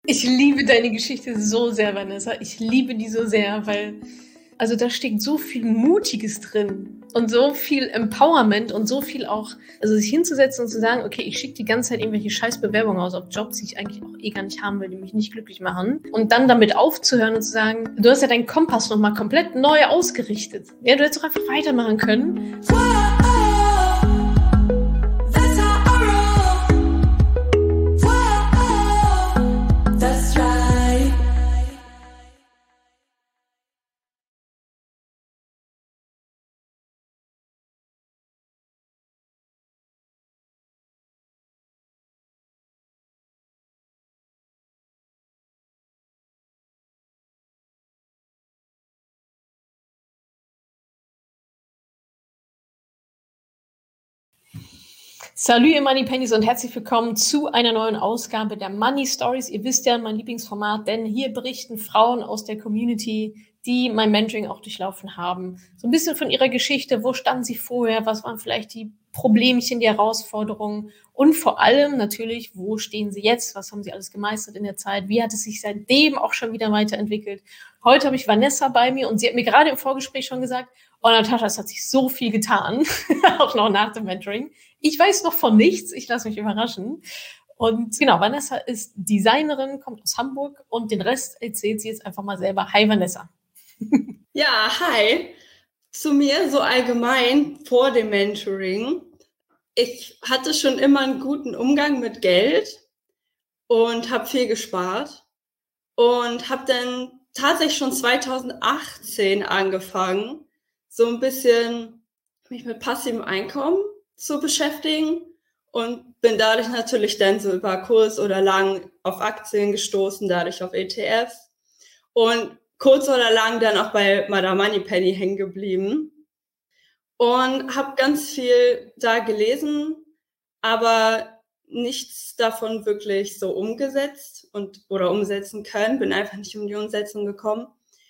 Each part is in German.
Ich liebe deine Geschichte so sehr, Vanessa. Ich liebe die so sehr, weil also da steckt so viel Mutiges drin und so viel Empowerment und so viel auch, also sich hinzusetzen und zu sagen, okay, ich schicke die ganze Zeit irgendwelche Scheißbewerbungen aus auf Jobs, die ich eigentlich auch gar nicht haben will, die mich nicht glücklich machen. Und dann damit aufzuhören und zu sagen, du hast ja deinen Kompass nochmal komplett neu ausgerichtet. Ja, du hättest doch einfach weitermachen können. Salut ihr Money Pennies und herzlich willkommen zu einer neuen Ausgabe der Money Stories. Ihr wisst ja, mein Lieblingsformat, denn hier berichten Frauen aus der Community, die mein Mentoring auch durchlaufen haben, so ein bisschen von ihrer Geschichte. Wo standen sie vorher? Was waren vielleicht die Problemchen, die Herausforderungen? Und vor allem natürlich, wo stehen sie jetzt? Was haben sie alles gemeistert in der Zeit? Wie hat es sich seitdem auch schon wieder weiterentwickelt? Heute habe ich Vanessa bei mir und sie hat mir gerade im Vorgespräch schon gesagt, oh Natascha, es hat sich so viel getan, auch noch nach dem Mentoring. Ich weiß noch von nichts, ich lasse mich überraschen. Und genau, Vanessa ist Designerin, kommt aus Hamburg und den Rest erzählt sie jetzt einfach mal selber. Hi Vanessa. Ja, hi. Zu mir so allgemein vor dem Mentoring. Ich hatte schon immer einen guten Umgang mit Geld und habe viel gespart und habe dann tatsächlich schon 2018 angefangen, so ein bisschen mich mit passivem Einkommen zu beschäftigen und bin dadurch natürlich dann so über kurz oder lang auf Aktien gestoßen, dadurch auf ETFs und kurz oder lang dann auch bei Madame Moneypenny hängen geblieben und habe ganz viel da gelesen, aber nichts davon wirklich so umgesetzt oder umsetzen können, bin einfach nicht um die Umsetzung gekommen.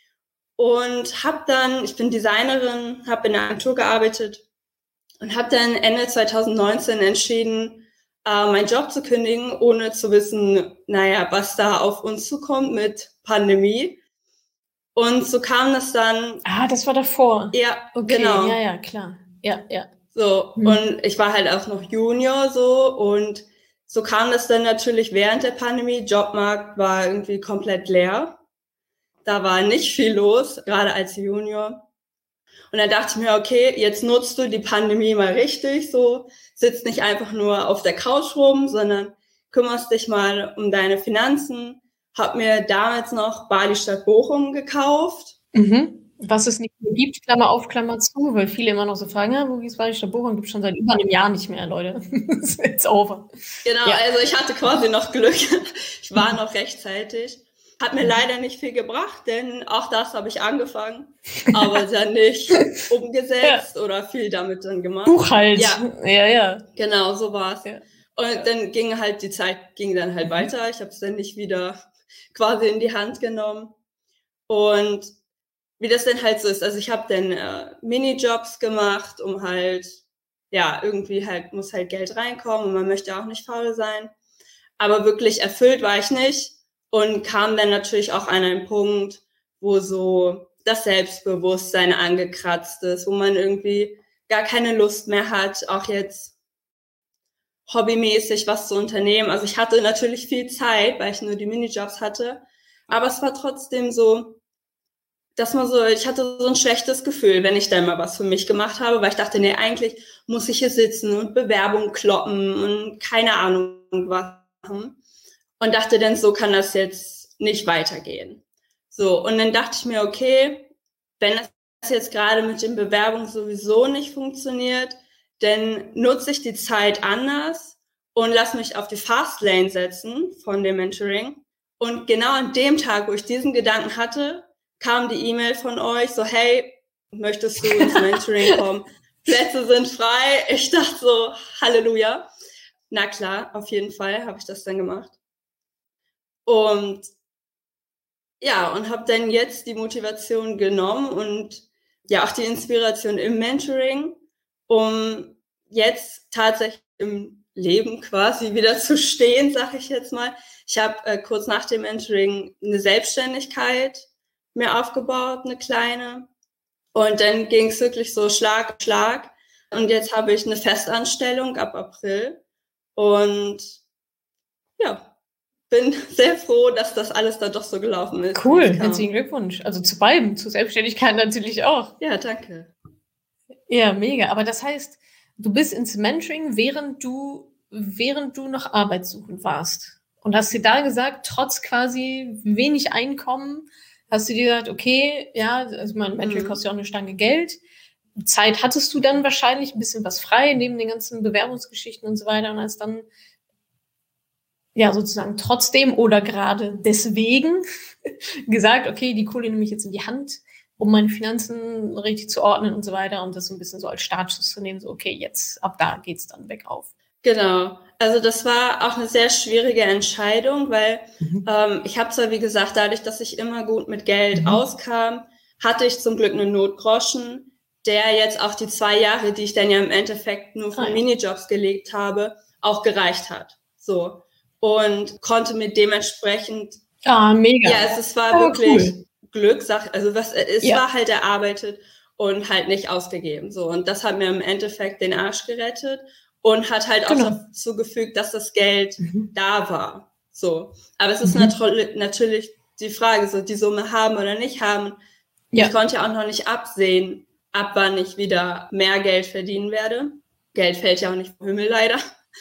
Und ich bin Designerin, habe in einer Agentur gearbeitet und habe dann Ende 2019 entschieden, meinen Job zu kündigen, ohne zu wissen, was da auf uns zukommt mit Pandemie. Und so kam das dann. Ah, das war davor. Ja, okay, genau. Ja, klar. Ja. So, und ich war halt auch noch Junior so und so kam das dann natürlich während der Pandemie. Jobmarkt war irgendwie komplett leer. Da war nicht viel los, gerade als Junior. Und dann dachte ich mir, okay, jetzt nutzt du die Pandemie mal richtig, so sitzt nicht einfach nur auf der Couch rum, sondern kümmerst dich mal um deine Finanzen. Hab mir damals noch Bali Stadt Bochum gekauft. Was es nicht mehr gibt, Klammer auf, Klammer zu, weil viele immer noch so fragen, ja, wo ist Bali Stadt Bochum? Gibt es schon seit über einem Jahr nicht mehr, Leute. It's over. Genau, ja. Also ich hatte quasi noch Glück. Ich war noch rechtzeitig. Hat mir leider nicht viel gebracht, denn auch das habe ich angefangen, aber dann nicht umgesetzt oder viel damit dann gemacht. Buchhalt. Ja. Genau, so war's. Ja. Und dann ging halt die Zeit dann halt weiter. Ich habe es dann nicht wieder quasi in die Hand genommen. Und wie das dann halt so ist, also ich habe dann Minijobs gemacht, um halt, irgendwie halt muss halt Geld reinkommen und man möchte auch nicht faul sein. Aber wirklich erfüllt war ich nicht. Und kam dann natürlich auch an einen Punkt, wo so das Selbstbewusstsein angekratzt ist, wo man irgendwie gar keine Lust mehr hat, auch jetzt hobbymäßig was zu unternehmen. Also ich hatte natürlich viel Zeit, weil ich nur die Minijobs hatte, aber es war trotzdem so, ich hatte so ein schlechtes Gefühl, wenn ich dann mal was für mich gemacht habe, weil ich dachte, nee, eigentlich muss ich hier sitzen und Bewerbung kloppen und keine Ahnung was machen. Und dachte dann, so kann das jetzt nicht weitergehen. So, und dann dachte ich mir, okay, wenn das jetzt gerade mit den Bewerbungen sowieso nicht funktioniert, dann nutze ich die Zeit anders und lass mich auf die Fastlane setzen von dem Mentoring. Und genau an dem Tag, wo ich diesen Gedanken hatte, kam die E-Mail von euch, so, hey, möchtest du ins Mentoring kommen? Plätze sind frei. Ich dachte so, Halleluja. Na klar, auf jeden Fall habe ich das dann gemacht. Und habe dann jetzt die Motivation genommen und auch die Inspiration im Mentoring, um jetzt tatsächlich im Leben quasi wieder zu stehen, sag ich jetzt mal. Ich habe kurz nach dem Mentoring eine Selbstständigkeit mir aufgebaut, eine kleine. Und dann ging es wirklich so Schlag auf Schlag. Und jetzt habe ich eine Festanstellung ab April. Und ja, bin sehr froh, dass das alles da doch so gelaufen ist. Cool, herzlichen Glückwunsch. Also zu beiden, zur Selbstständigkeit natürlich auch. Ja, danke. Ja, mega. Aber das heißt, du bist ins Mentoring, während du noch arbeitssuchend warst. Und hast dir da gesagt, trotz quasi wenig Einkommen, hast du dir gesagt, okay, ja, also mein Mentoring kostet ja auch eine Stange Geld. Zeit hattest du dann wahrscheinlich, ein bisschen was frei, neben den ganzen Bewerbungsgeschichten und so weiter. Und hast dann ja sozusagen trotzdem oder gerade deswegen gesagt, okay, die Kohle nehme ich jetzt in die Hand, um meine Finanzen richtig zu ordnen und so weiter und das so ein bisschen so als Startschuss zu nehmen, so okay, jetzt ab da geht's dann bergauf. Genau, also das war auch eine sehr schwierige Entscheidung, weil ich habe zwar, wie gesagt, dadurch, dass ich immer gut mit Geld auskam, hatte ich zum Glück einen Notgroschen, der jetzt auch die 2 Jahre, die ich dann ja im Endeffekt nur für Minijobs gelegt habe, auch gereicht hat. So. Und konnte mir dementsprechend... mega. Ja, es war wirklich Glückssache. Also war halt erarbeitet und halt nicht ausgegeben. So. Und das hat mir im Endeffekt den Arsch gerettet und hat halt auch dazu gefügt, dass das Geld da war. So. Aber es ist natürlich die Frage, so die Summe haben oder nicht haben. Ja. Ich konnte ja auch noch nicht absehen, ab wann ich wieder mehr Geld verdienen werde. Geld fällt ja auch nicht vom Himmel leider.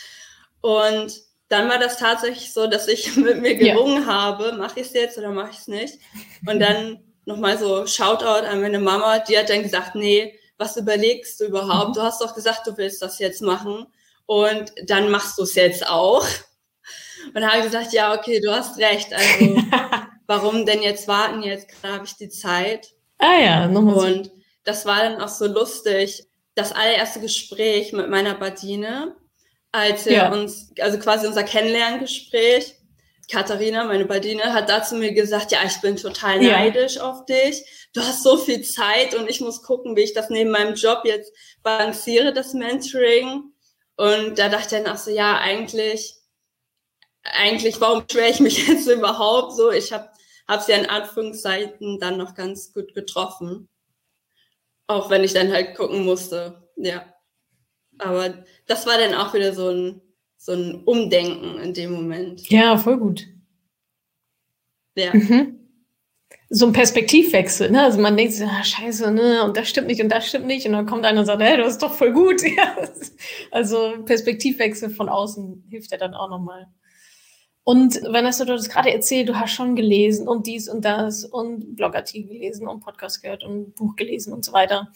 Und dann war das tatsächlich so, dass ich mit mir gerungen habe, mache ich es jetzt oder mache ich es nicht? Und dann nochmal so Shoutout an meine Mama, die hat dann gesagt, nee, was überlegst du überhaupt? Du hast doch gesagt, du willst das jetzt machen und dann machst du es jetzt auch. Und dann habe ich gesagt, ja, okay, du hast recht. Also warum denn jetzt warten? Jetzt habe ich die Zeit. Und das war dann auch so lustig. Das allererste Gespräch mit meiner Badine, als wir uns, also quasi unser Kennenlerngespräch, Katharina, meine Badine, hat da zu mir gesagt, ja, ich bin total neidisch auf dich. Du hast so viel Zeit und ich muss gucken, wie ich das neben meinem Job jetzt balanciere, das Mentoring. Und da dachte ich dann auch so, ja, eigentlich, warum schwöre ich mich jetzt überhaupt so? Ich habe sie in Anführungszeichen dann noch ganz gut getroffen. Auch wenn ich dann halt gucken musste, ja. Aber das war dann auch wieder so ein Umdenken in dem Moment. Ja, voll gut. Ja. So ein Perspektivwechsel, ne? Also man denkt sich, scheiße, ne? Und das stimmt nicht und das stimmt nicht. Und dann kommt einer und sagt, hey, das ist doch voll gut. Ja. Also Perspektivwechsel von außen hilft ja dann auch nochmal. Und Vanessa, du hast gerade erzählt, du hast schon gelesen und dies und das und Blogartikel gelesen und Podcast gehört und Buch gelesen und so weiter.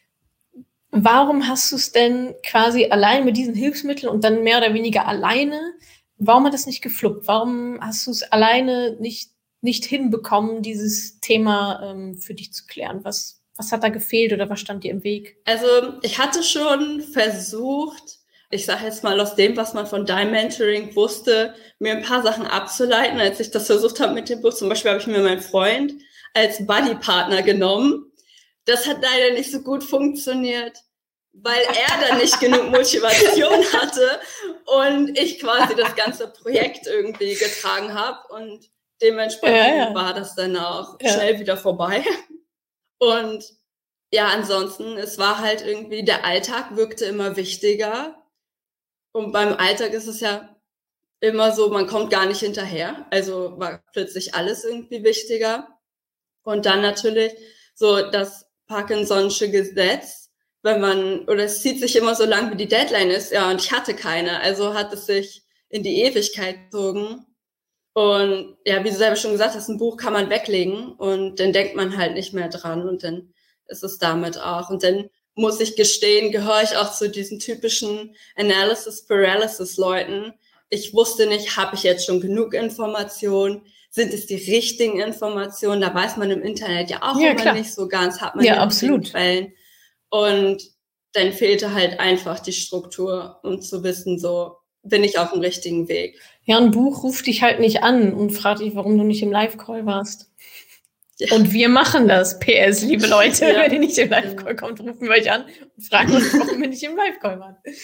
Warum hast du es denn quasi allein mit diesen Hilfsmitteln und dann mehr oder weniger alleine, warum hat das nicht gefluppt? Warum hast du es alleine nicht hinbekommen, dieses Thema für dich zu klären? Was hat da gefehlt oder was stand dir im Weg? Also ich hatte schon versucht, ich sage jetzt mal aus dem, was man von deinem Mentoring wusste, mir ein paar Sachen abzuleiten, als ich das versucht habe mit dem Buch. Zum Beispiel habe ich mir meinen Freund als Buddy-Partner genommen. Das hat leider nicht so gut funktioniert, weil er dann nicht genug Motivation hatte und ich quasi das ganze Projekt irgendwie getragen habe und dementsprechend war das dann auch schnell wieder vorbei. Und ja, ansonsten, es war halt irgendwie, der Alltag wirkte immer wichtiger und beim Alltag ist es ja immer so, man kommt gar nicht hinterher, also war plötzlich alles irgendwie wichtiger. Und dann natürlich so das Parkinson'sche Gesetz, es zieht sich immer so lang, wie die Deadline ist, ja, und ich hatte keine, also hat es sich in die Ewigkeit gezogen. Und ja, wie du selber schon gesagt hast, ein Buch kann man weglegen und dann denkt man halt nicht mehr dran und dann ist es damit auch. Und dann muss ich gestehen, gehöre ich auch zu diesen typischen Analysis-Paralysis-Leuten. Ich wusste nicht, habe ich jetzt schon genug Informationen? Sind es die richtigen Informationen? Da weiß man im Internet ja auch immer nicht so ganz, hat man absolut Quellen. Und dann fehlte halt einfach die Struktur, um zu wissen, so bin ich auf dem richtigen Weg. Ja, ein Buch ruft dich halt nicht an und fragt dich, warum du nicht im Live-Call warst. Ja. Und wir machen das. PS, liebe Leute, wenn ihr nicht im Live-Call kommt, rufen wir euch an und fragen uns, warum wir nicht im Live-Call waren.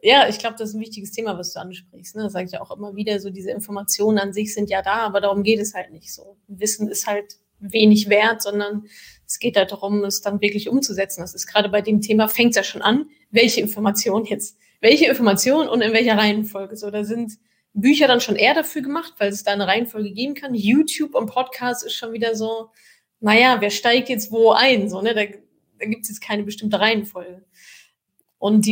Ja, ich glaube, das ist ein wichtiges Thema, was du ansprichst. Ne? Das sage ich auch immer wieder, so diese Informationen an sich sind ja da, aber darum geht es halt nicht so. Wissen ist halt wenig wert, sondern es geht halt darum, es dann wirklich umzusetzen. Das ist gerade bei dem Thema, fängt es ja schon an, welche Information und in welcher Reihenfolge. So, da sind Bücher dann schon eher dafür gemacht, weil es da eine Reihenfolge geben kann. YouTube und Podcast ist schon wieder so, naja, wer steigt jetzt wo ein? So, ne? Da gibt es jetzt keine bestimmte Reihenfolge. Und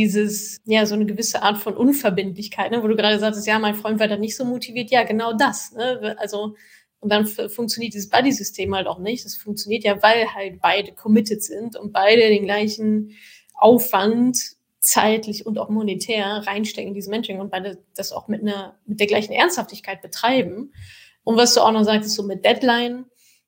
so eine gewisse Art von Unverbindlichkeit, ne, wo du gerade sagtest, ja, mein Freund war da nicht so motiviert. Ja, genau das. Ne? Also, und dann funktioniert dieses Buddy-System halt auch nicht. Das funktioniert ja, weil halt beide committed sind und beide den gleichen Aufwand zeitlich und auch monetär reinstecken in dieses Mentoring und beide das auch mit der gleichen Ernsthaftigkeit betreiben. Und was du auch noch sagtest, so mit Deadline,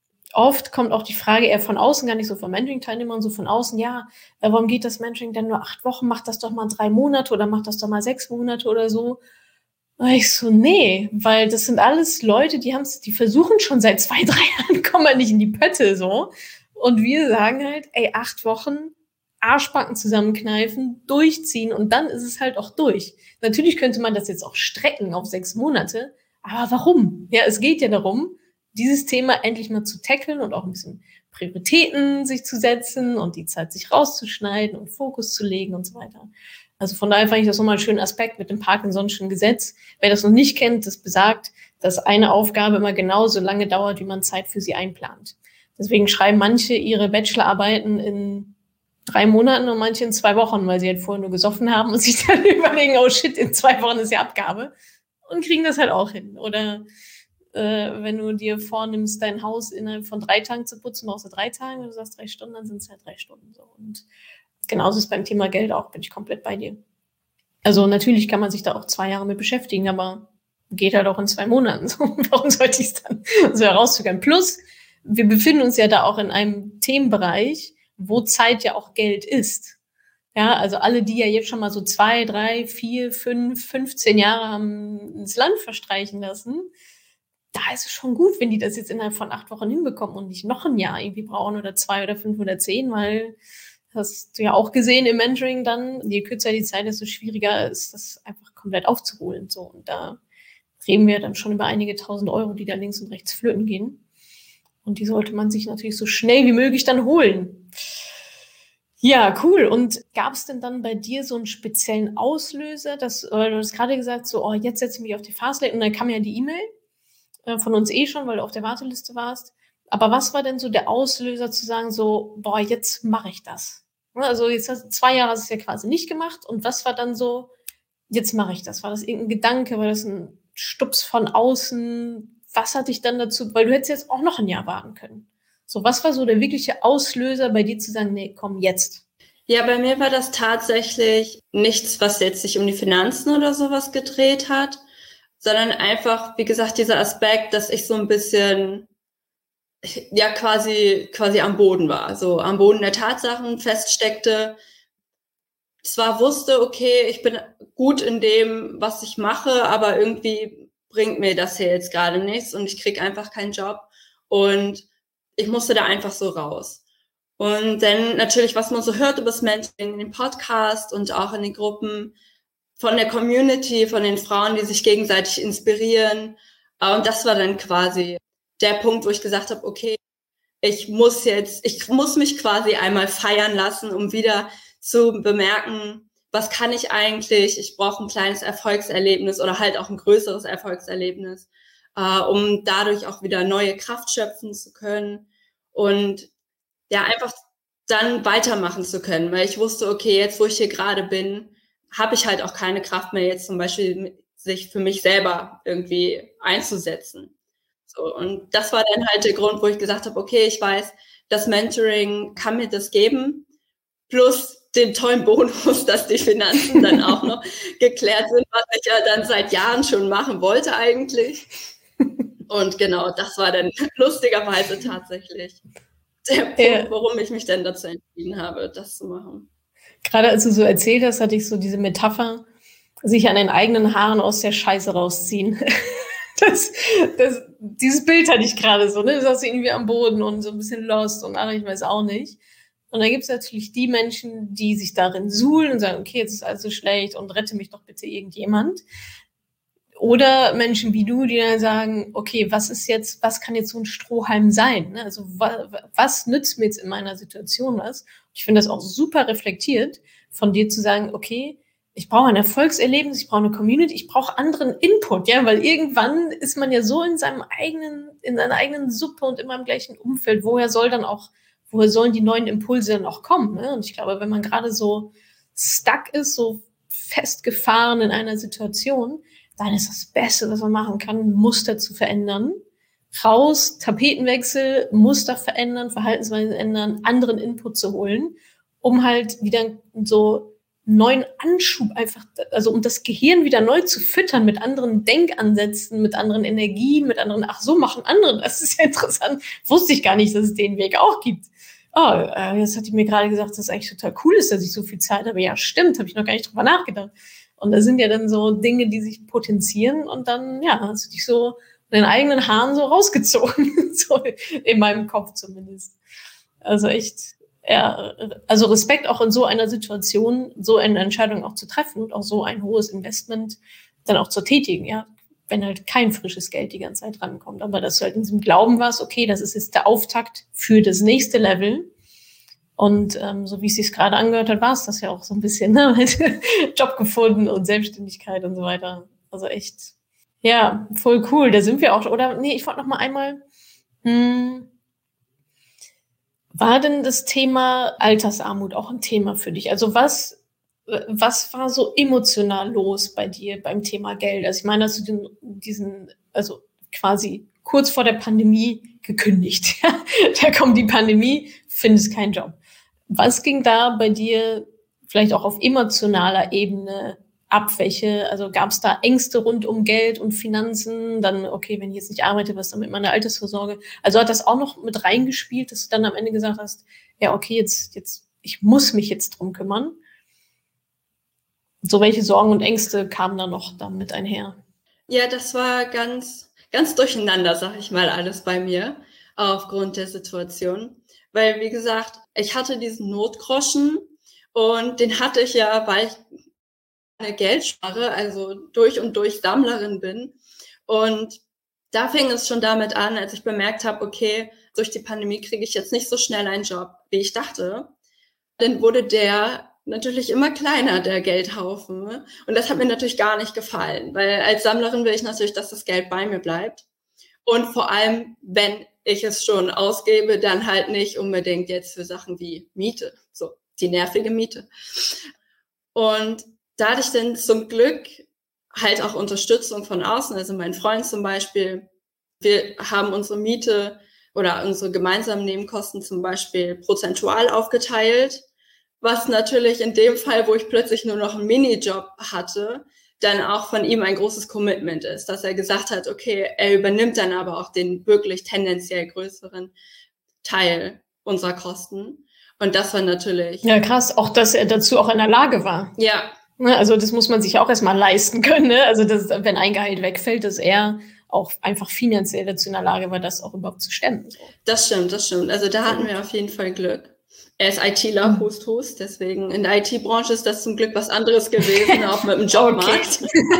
oft kommt auch die Frage eher von außen, gar nicht so von Mentoring-Teilnehmern, so von außen, ja, warum geht das Mentoring denn nur 8 Wochen? Mach das doch mal 3 Monate oder mach das doch mal 6 Monate oder so. Und ich so, nee, weil das sind alles Leute, die versuchen schon seit 2, 3 Jahren, kommen halt nicht in die Pötte, so. Und wir sagen halt, 8 Wochen, Arschbacken zusammenkneifen, durchziehen und dann ist es halt auch durch. Natürlich könnte man das jetzt auch strecken auf 6 Monate, aber warum? Ja, es geht ja darum, dieses Thema endlich mal zu tackeln und auch ein bisschen Prioritäten sich zu setzen und die Zeit sich rauszuschneiden und Fokus zu legen und so weiter. Also von daher fand ich das nochmal einen schönen Aspekt mit dem Parkinson'schen Gesetz. Wer das noch nicht kennt, das besagt, dass eine Aufgabe immer genauso lange dauert, wie man Zeit für sie einplant. Deswegen schreiben manche ihre Bachelorarbeiten in 3 Monaten und manche in 2 Wochen, weil sie halt vorher nur gesoffen haben und sich dann überlegen, oh shit, in 2 Wochen ist ja Abgabe. Und kriegen das halt auch hin. Oder wenn du dir vornimmst, dein Haus innerhalb von 3 Tagen zu putzen, brauchst du 3 Tage, wenn du sagst 3 Stunden, dann sind es halt 3 Stunden so. Und genauso ist beim Thema Geld auch, bin ich komplett bei dir. Also natürlich kann man sich da auch 2 Jahre mit beschäftigen, aber geht halt auch in 2 Monaten. So. Warum sollte ich es dann so herauszögern? Plus, wir befinden uns ja da auch in einem Themenbereich, wo Zeit ja auch Geld ist. Ja, also alle, die ja jetzt schon mal so 2, 3, 4, 5, 15 Jahre haben ins Land verstreichen lassen, da ist es schon gut, wenn die das jetzt innerhalb von 8 Wochen hinbekommen und nicht noch ein Jahr irgendwie brauchen oder 2 oder 5 oder 10, weil hast du ja auch gesehen im Mentoring dann, je kürzer die Zeit, desto schwieriger ist das einfach komplett aufzuholen. So, und da reden wir dann schon über einige 1.000 Euro, die da links und rechts flöten gehen. Und die sollte man sich natürlich so schnell wie möglich dann holen. Ja, cool. Und gab es denn dann bei dir so einen speziellen Auslöser, weil du hast gerade gesagt, so, oh, jetzt setze ich mich auf die Fastlane und dann kam ja die E-Mail von uns schon, weil du auf der Warteliste warst. Aber was war denn so der Auslöser zu sagen, so, boah, jetzt mache ich das? Also jetzt hast du 2 Jahre hast du es ja quasi nicht gemacht. Und was war dann so, jetzt mache ich das? War das irgendein Gedanke? War das ein Stups von außen? Was hat dich dann dazu, weil du hättest jetzt auch noch ein Jahr warten können. So, was war so der wirkliche Auslöser bei dir zu sagen, nee, komm, jetzt? Ja, bei mir war das tatsächlich nichts, was jetzt sich um die Finanzen oder sowas gedreht hat, sondern einfach, wie gesagt, dieser Aspekt, dass ich so ein bisschen, ja, quasi am Boden war, so am Boden der Tatsachen feststeckte, zwar wusste, okay, ich bin gut in dem, was ich mache, aber irgendwie bringt mir das hier jetzt gerade nichts und ich kriege einfach keinen Job und ich musste da einfach so raus. Und dann natürlich, was man so hört über das Mentoring in den Podcast und auch in den Gruppen von der Community, von den Frauen, die sich gegenseitig inspirieren. Und das war dann quasi der Punkt, wo ich gesagt habe, okay, ich muss mich quasi einmal feiern lassen, um wieder zu bemerken, was kann ich eigentlich? Ich brauche ein kleines Erfolgserlebnis oder halt auch ein größeres Erfolgserlebnis, um dadurch auch wieder neue Kraft schöpfen zu können und ja, einfach dann weitermachen zu können, weil ich wusste, okay, jetzt, wo ich hier gerade bin, habe ich halt auch keine Kraft mehr, jetzt zum Beispiel sich für mich selber irgendwie einzusetzen. So, und das war dann halt der Grund, wo ich gesagt habe, okay, ich weiß, das Mentoring kann mir das geben, plus den tollen Bonus, dass die Finanzen dann auch noch geklärt sind, was ich ja dann seit Jahren schon machen wollte eigentlich. Und genau, das war dann lustigerweise tatsächlich der Punkt, warum ich mich dann dazu entschieden habe, das zu machen. Gerade als du so erzählt hast, hatte ich so diese Metapher, sich an den eigenen Haaren aus der Scheiße rausziehen. Dieses Bild hatte ich gerade so, ne? Du saßt irgendwie am Boden und so ein bisschen lost und ich weiß auch nicht. Und dann gibt es natürlich die Menschen, die sich darin suhlen und sagen, okay, jetzt ist alles so schlecht und rette mich doch bitte irgendjemand. Oder Menschen wie du, die dann sagen, okay, was kann jetzt so ein Strohhalm sein? Ne? Also was nützt mir jetzt in meiner Situation was? Ich finde das auch super reflektiert, von dir zu sagen, okay, ich brauche ein Erfolgserlebnis, ich brauche eine Community, ich brauche anderen Input, ja, weil irgendwann ist man ja so in seiner eigenen Suppe und immer im gleichen Umfeld. Woher sollen die neuen Impulse dann auch kommen? Ne? Und ich glaube, wenn man gerade so stuck ist, so festgefahren in einer Situation, dann ist das Beste, was man machen kann, Muster zu verändern. Raus, Tapetenwechsel, Muster verändern, Verhaltensweisen ändern, anderen Input zu holen, um halt wieder so neuen Anschub einfach, also um das Gehirn wieder neu zu füttern mit anderen Denkansätzen, mit anderen Energien, mit anderen, ach so machen andere, das ist ja interessant, wusste ich gar nicht, dass es den Weg auch gibt. Jetzt hat die mir gerade gesagt, dass es eigentlich total cool ist, dass ich so viel Zeit habe. Ja, stimmt, habe ich noch gar nicht drüber nachgedacht. Und da sind ja dann so Dinge, die sich potenzieren und dann, ja, hast du dich so in den eigenen Haaren so rausgezogen, so in meinem Kopf zumindest. Also echt, ja, also Respekt auch in so einer Situation, so eine Entscheidung auch zu treffen und auch so ein hohes Investment dann auch zu tätigen, ja, wenn halt kein frisches Geld die ganze Zeit rankommt. Aber dass du halt in diesem Glauben warst, okay, das ist jetzt der Auftakt für das nächste Level. Und so wie es sich gerade angehört hat, war es das ja auch so ein bisschen, ne? Job gefunden und Selbstständigkeit und so weiter. Also echt, ja, voll cool. Da sind wir auch, oder? Nee, ich wollte noch mal einmal, war denn das Thema Altersarmut auch ein Thema für dich? Also was war so emotional los bei dir beim Thema Geld? Also ich meine, hast du also quasi kurz vor der Pandemie gekündigt. Da kommt die Pandemie, findest keinen Job. Was ging da bei dir vielleicht auch auf emotionaler Ebene ab? Also gab es da Ängste rund um Geld und Finanzen? Dann, okay, wenn ich jetzt nicht arbeite, was dann mit meiner Altersvorsorge? Also hat das auch noch mit reingespielt, dass du dann am Ende gesagt hast, ja, okay, jetzt, ich muss mich jetzt drum kümmern? So welche Sorgen und Ängste kamen da noch damit einher? Ja, das war ganz durcheinander, sag ich mal, alles bei mir aufgrund der Situation. Weil, wie gesagt, ich hatte diesen Notgroschen und den hatte ich ja, weil ich eine Geldspare, also durch und durch Sammlerin bin. Und da fing es schon damit an, als ich bemerkt habe, okay, durch die Pandemie kriege ich jetzt nicht so schnell einen Job, wie ich dachte. Dann wurde der natürlich immer kleiner, der Geldhaufen. Und das hat mir natürlich gar nicht gefallen, weil als Sammlerin will ich natürlich, dass das Geld bei mir bleibt. Und vor allem, wenn ich es schon ausgebe, dann halt nicht unbedingt jetzt für Sachen wie Miete, so die nervige Miete. Und da hatte ich dann zum Glück halt auch Unterstützung von außen, also mein Freund zum Beispiel. Wir haben unsere Miete oder unsere gemeinsamen Nebenkosten zum Beispiel prozentual aufgeteilt, was natürlich in dem Fall, wo ich plötzlich nur noch einen Minijob hatte, dann auch von ihm ein großes Commitment ist, dass er gesagt hat, okay, er übernimmt dann aber auch den wirklich tendenziell größeren Teil unserer Kosten. Und das war natürlich... Ja, krass, auch dass er dazu auch in der Lage war. Ja. Also das muss man sich auch erstmal leisten können, ne? Also wenn ein Gehalt wegfällt, dass er auch einfach finanziell dazu in der Lage war, das auch überhaupt zu stemmen. So. Das stimmt. Also da hatten wir auf jeden Fall Glück. Er ist ITler, Hust, deswegen in der IT-Branche ist das zum Glück was anderes gewesen, auch mit dem Jobmarkt.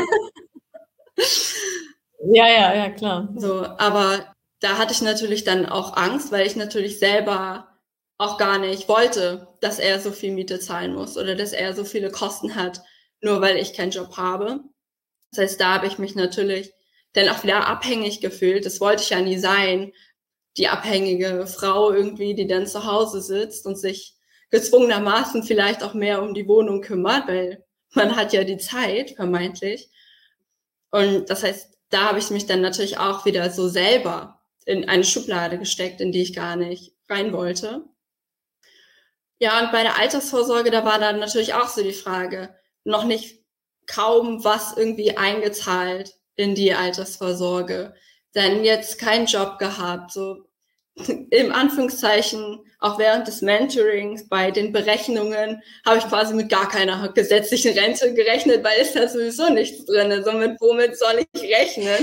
Ja, klar. So, aber da hatte ich natürlich dann auch Angst, weil ich natürlich selber auch gar nicht wollte, dass er so viel Miete zahlen muss oder dass er so viele Kosten hat, nur weil ich keinen Job habe. Das heißt, da habe ich mich natürlich dann auch wieder abhängig gefühlt. Das wollte ich ja nie sein. Die abhängige Frau irgendwie, die dann zu Hause sitzt und sich gezwungenermaßen vielleicht auch mehr um die Wohnung kümmert, weil man hat ja die Zeit, vermeintlich. Und das heißt, da habe ich mich dann natürlich auch wieder so selber in eine Schublade gesteckt, in die ich gar nicht rein wollte. Ja, und bei der Altersvorsorge, da war dann natürlich auch so die Frage, noch nicht kaum was irgendwie eingezahlt in die Altersvorsorge. Dann jetzt keinen Job gehabt, so im Anführungszeichen, auch während des Mentorings bei den Berechnungen habe ich quasi mit gar keiner gesetzlichen Rente gerechnet, weil ist da sowieso nichts drin. Also womit soll ich rechnen?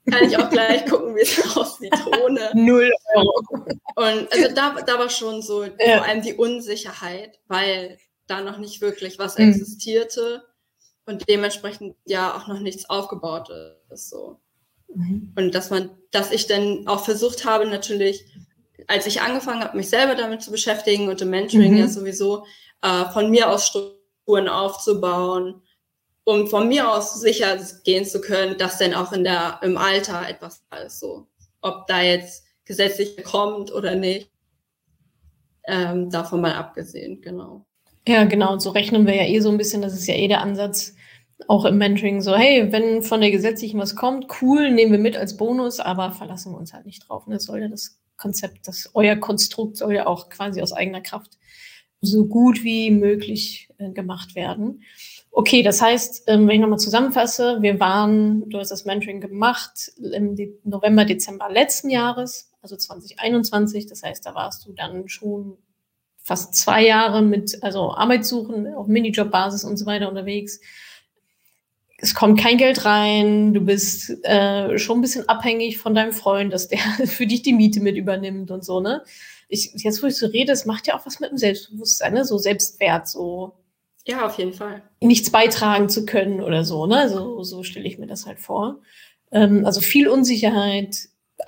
kann ich auch gleich gucken, wie es aussieht ohne. 0 Euro. Und also da war schon so vor allem die Unsicherheit, weil da noch nicht wirklich was existierte und dementsprechend ja auch noch nichts aufgebaut ist. So. Und dass ich dann auch versucht habe, natürlich, als ich angefangen habe, mich selber damit zu beschäftigen und im Mentoring ja sowieso von mir aus Strukturen aufzubauen, um von mir aus sicher gehen zu können, dass dann auch im Alter etwas da ist, so. Ob da jetzt gesetzlich kommt oder nicht, davon mal abgesehen, genau. Ja, genau. Und so rechnen wir ja so ein bisschen, das ist ja der Ansatz, auch im Mentoring, so, hey, wenn von der gesetzlichen was kommt, cool, nehmen wir mit als Bonus, aber verlassen wir uns halt nicht drauf. Das soll ja das Konzept, euer Konstrukt soll ja auch quasi aus eigener Kraft so gut wie möglich gemacht werden. Okay, das heißt, wenn ich nochmal zusammenfasse, du hast das Mentoring gemacht im November, Dezember letzten Jahres, also 2021. Das heißt, da warst du dann schon fast 2 Jahre mit Arbeit suchen, auf Minijob-Basis und so weiter unterwegs. Es kommt kein Geld rein, du bist schon ein bisschen abhängig von deinem Freund, dass der für dich die Miete mit übernimmt und so, ne? Jetzt, wo ich so rede, es macht ja auch was mit dem Selbstbewusstsein, ne? So Selbstwert, so. Ja, auf jeden Fall. Nichts beitragen zu können oder so, ne? So stelle ich mir das halt vor. Also viel Unsicherheit,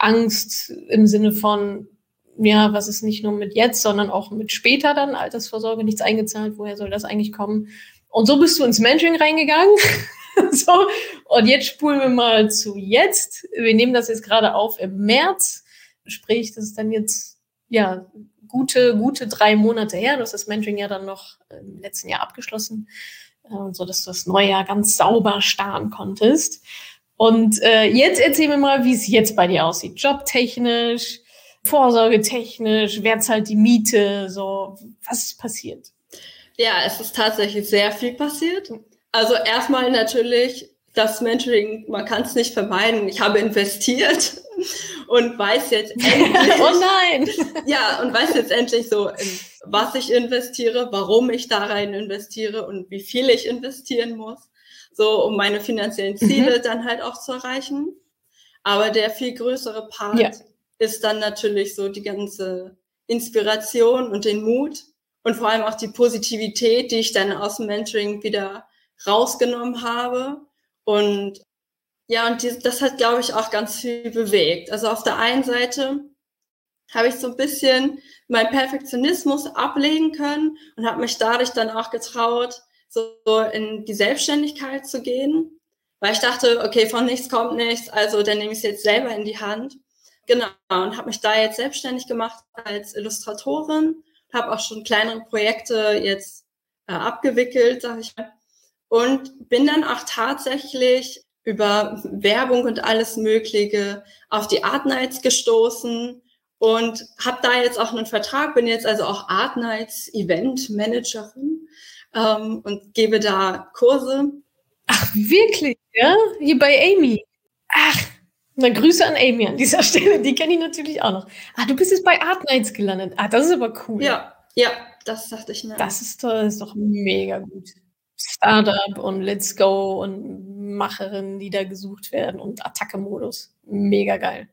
Angst im Sinne von, ja, was ist nicht nur mit jetzt, sondern auch mit später dann, Altersvorsorge, nichts eingezahlt, woher soll das eigentlich kommen? Und so bist du ins Mentoring reingegangen. So, und jetzt spulen wir mal zu jetzt. Wir nehmen das jetzt gerade auf im März. Sprich, das ist dann jetzt, ja, gute 3 Monate her. Du hast das Mentoring ja dann noch im letzten Jahr abgeschlossen, so dass du das neue Jahr ganz sauber starten konntest. Und jetzt erzähl mir mal, wie es jetzt bei dir aussieht. Jobtechnisch, vorsorgetechnisch, wer zahlt die Miete, so, was ist passiert? Ja, es ist tatsächlich sehr viel passiert. Also erstmal natürlich das Mentoring, man kann es nicht vermeiden. Ich habe investiert und weiß jetzt endlich. Oh nein! Ja, und weiß jetzt endlich so, in was ich investiere, warum ich da rein investiere und wie viel ich investieren muss, so um meine finanziellen Ziele dann halt auch zu erreichen. Aber der viel größere Part ist dann natürlich so die ganze Inspiration und den Mut und vor allem auch die Positivität, die ich dann aus dem Mentoring wieder rausgenommen habe. Und ja, und das hat, glaube ich, auch ganz viel bewegt. Also auf der einen Seite habe ich so ein bisschen meinen Perfektionismus ablegen können und habe mich dadurch dann auch getraut, so in die Selbstständigkeit zu gehen, weil ich dachte, okay, von nichts kommt nichts, also dann nehme ich es jetzt selber in die Hand. Genau, und habe mich da jetzt selbstständig gemacht als Illustratorin, habe auch schon kleinere Projekte jetzt abgewickelt, sage ich mal. Und bin dann auch tatsächlich über Werbung und alles Mögliche auf die Art Nights gestoßen und habe da jetzt auch einen Vertrag, bin jetzt also auch Art Nights Event Managerin und gebe da Kurse. Ach, wirklich? Ja? Hier bei Amy? Ach, na Grüße an Amy an dieser Stelle, die kenne ich natürlich auch noch. Ah, du bist jetzt bei Art Nights gelandet. Ah, das ist aber cool. Ja, das dachte ich mir. Das ist doch mega gut. Startup und Let's Go und Macherinnen, die da gesucht werden und Attacke-Modus. Mega geil.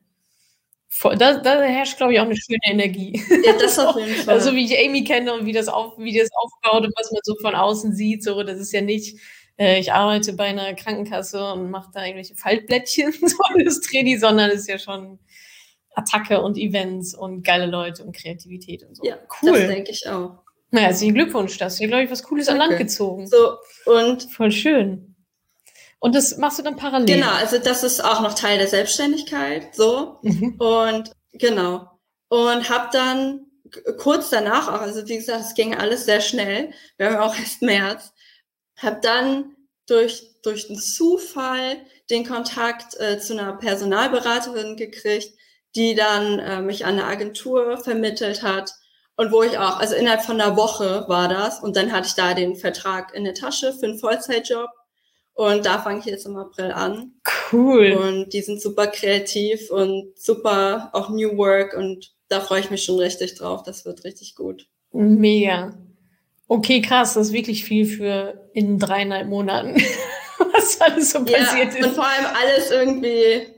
Da herrscht, glaube ich, auch eine schöne Energie. Ja, das auf jeden Fall. Also wie ich Amy kenne und wie das aufbaut und was man so von außen sieht, so, das ist ja nicht, ich arbeite bei einer Krankenkasse und mache da irgendwelche Faltblättchen, so das Training, sondern es ist ja schon Attacke und Events und geile Leute und Kreativität und so. Ja, cool. Das denke ich auch. Naja, herzlichen Glückwunsch, das ist hier, glaube ich, was Cooles an Land gezogen. So, und voll schön. Und das machst du dann parallel? Genau, also das ist auch noch Teil der Selbstständigkeit, so. Und genau. Und habe dann kurz danach auch, also wie gesagt, es ging alles sehr schnell, wir haben auch erst März, habe dann durch den Zufall den Kontakt zu einer Personalberaterin gekriegt, die dann mich an eine Agentur vermittelt hat. Und wo ich auch, also innerhalb von einer Woche war das. Und dann hatte ich da den Vertrag in der Tasche für einen Vollzeitjob. Und da fange ich jetzt im April an. Cool. Und die sind super kreativ und super auch New Work. Und da freue ich mich schon richtig drauf. Das wird richtig gut. Mega. Okay, krass. Das ist wirklich viel für in 3,5 Monaten, was alles so passiert ist. Und vor allem alles irgendwie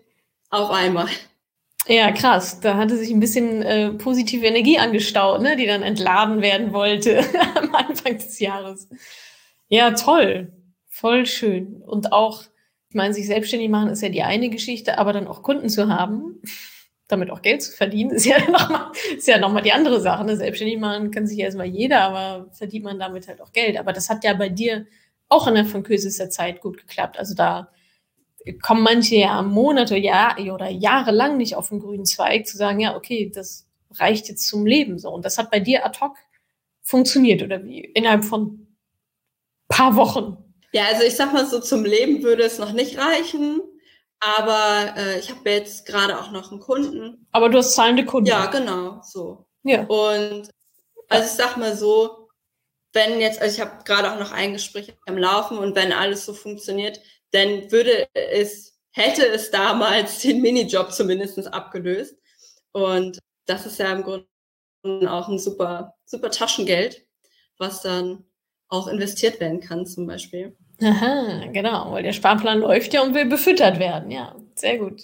auf einmal. Ja, krass. Da hatte sich ein bisschen positive Energie angestaut, ne, die dann entladen werden wollte am Anfang des Jahres. Ja, toll. Voll schön. Und auch, ich meine, sich selbstständig machen ist ja die eine Geschichte, aber dann auch Kunden zu haben, damit auch Geld zu verdienen, ist ja nochmal die andere Sache. Ne? Selbstständig machen kann sich erstmal jeder, aber verdient man damit halt auch Geld. Aber das hat ja bei dir auch innerhalb von kürzester Zeit gut geklappt. Also da kommen manche ja Monate oder Jahre lang nicht auf den grünen Zweig, zu sagen, ja, okay, das reicht jetzt zum Leben so. Und das hat bei dir ad hoc funktioniert, oder wie? Innerhalb von paar Wochen. Ja, also ich sag mal so, zum Leben würde es noch nicht reichen, aber ich habe jetzt gerade auch noch einen Kunden. Aber du hast zahlende Kunden. Ja, genau, so. Ja. Und also ich sag mal so, wenn jetzt, also ich habe gerade auch noch ein Gespräch am Laufen und wenn alles so funktioniert, dann hätte es damals den Minijob zumindest abgelöst. Und das ist ja im Grunde auch ein super, super Taschengeld, was dann auch investiert werden kann zum Beispiel. Aha, genau, weil der Sparplan läuft ja und will befüttert werden. Ja, sehr gut.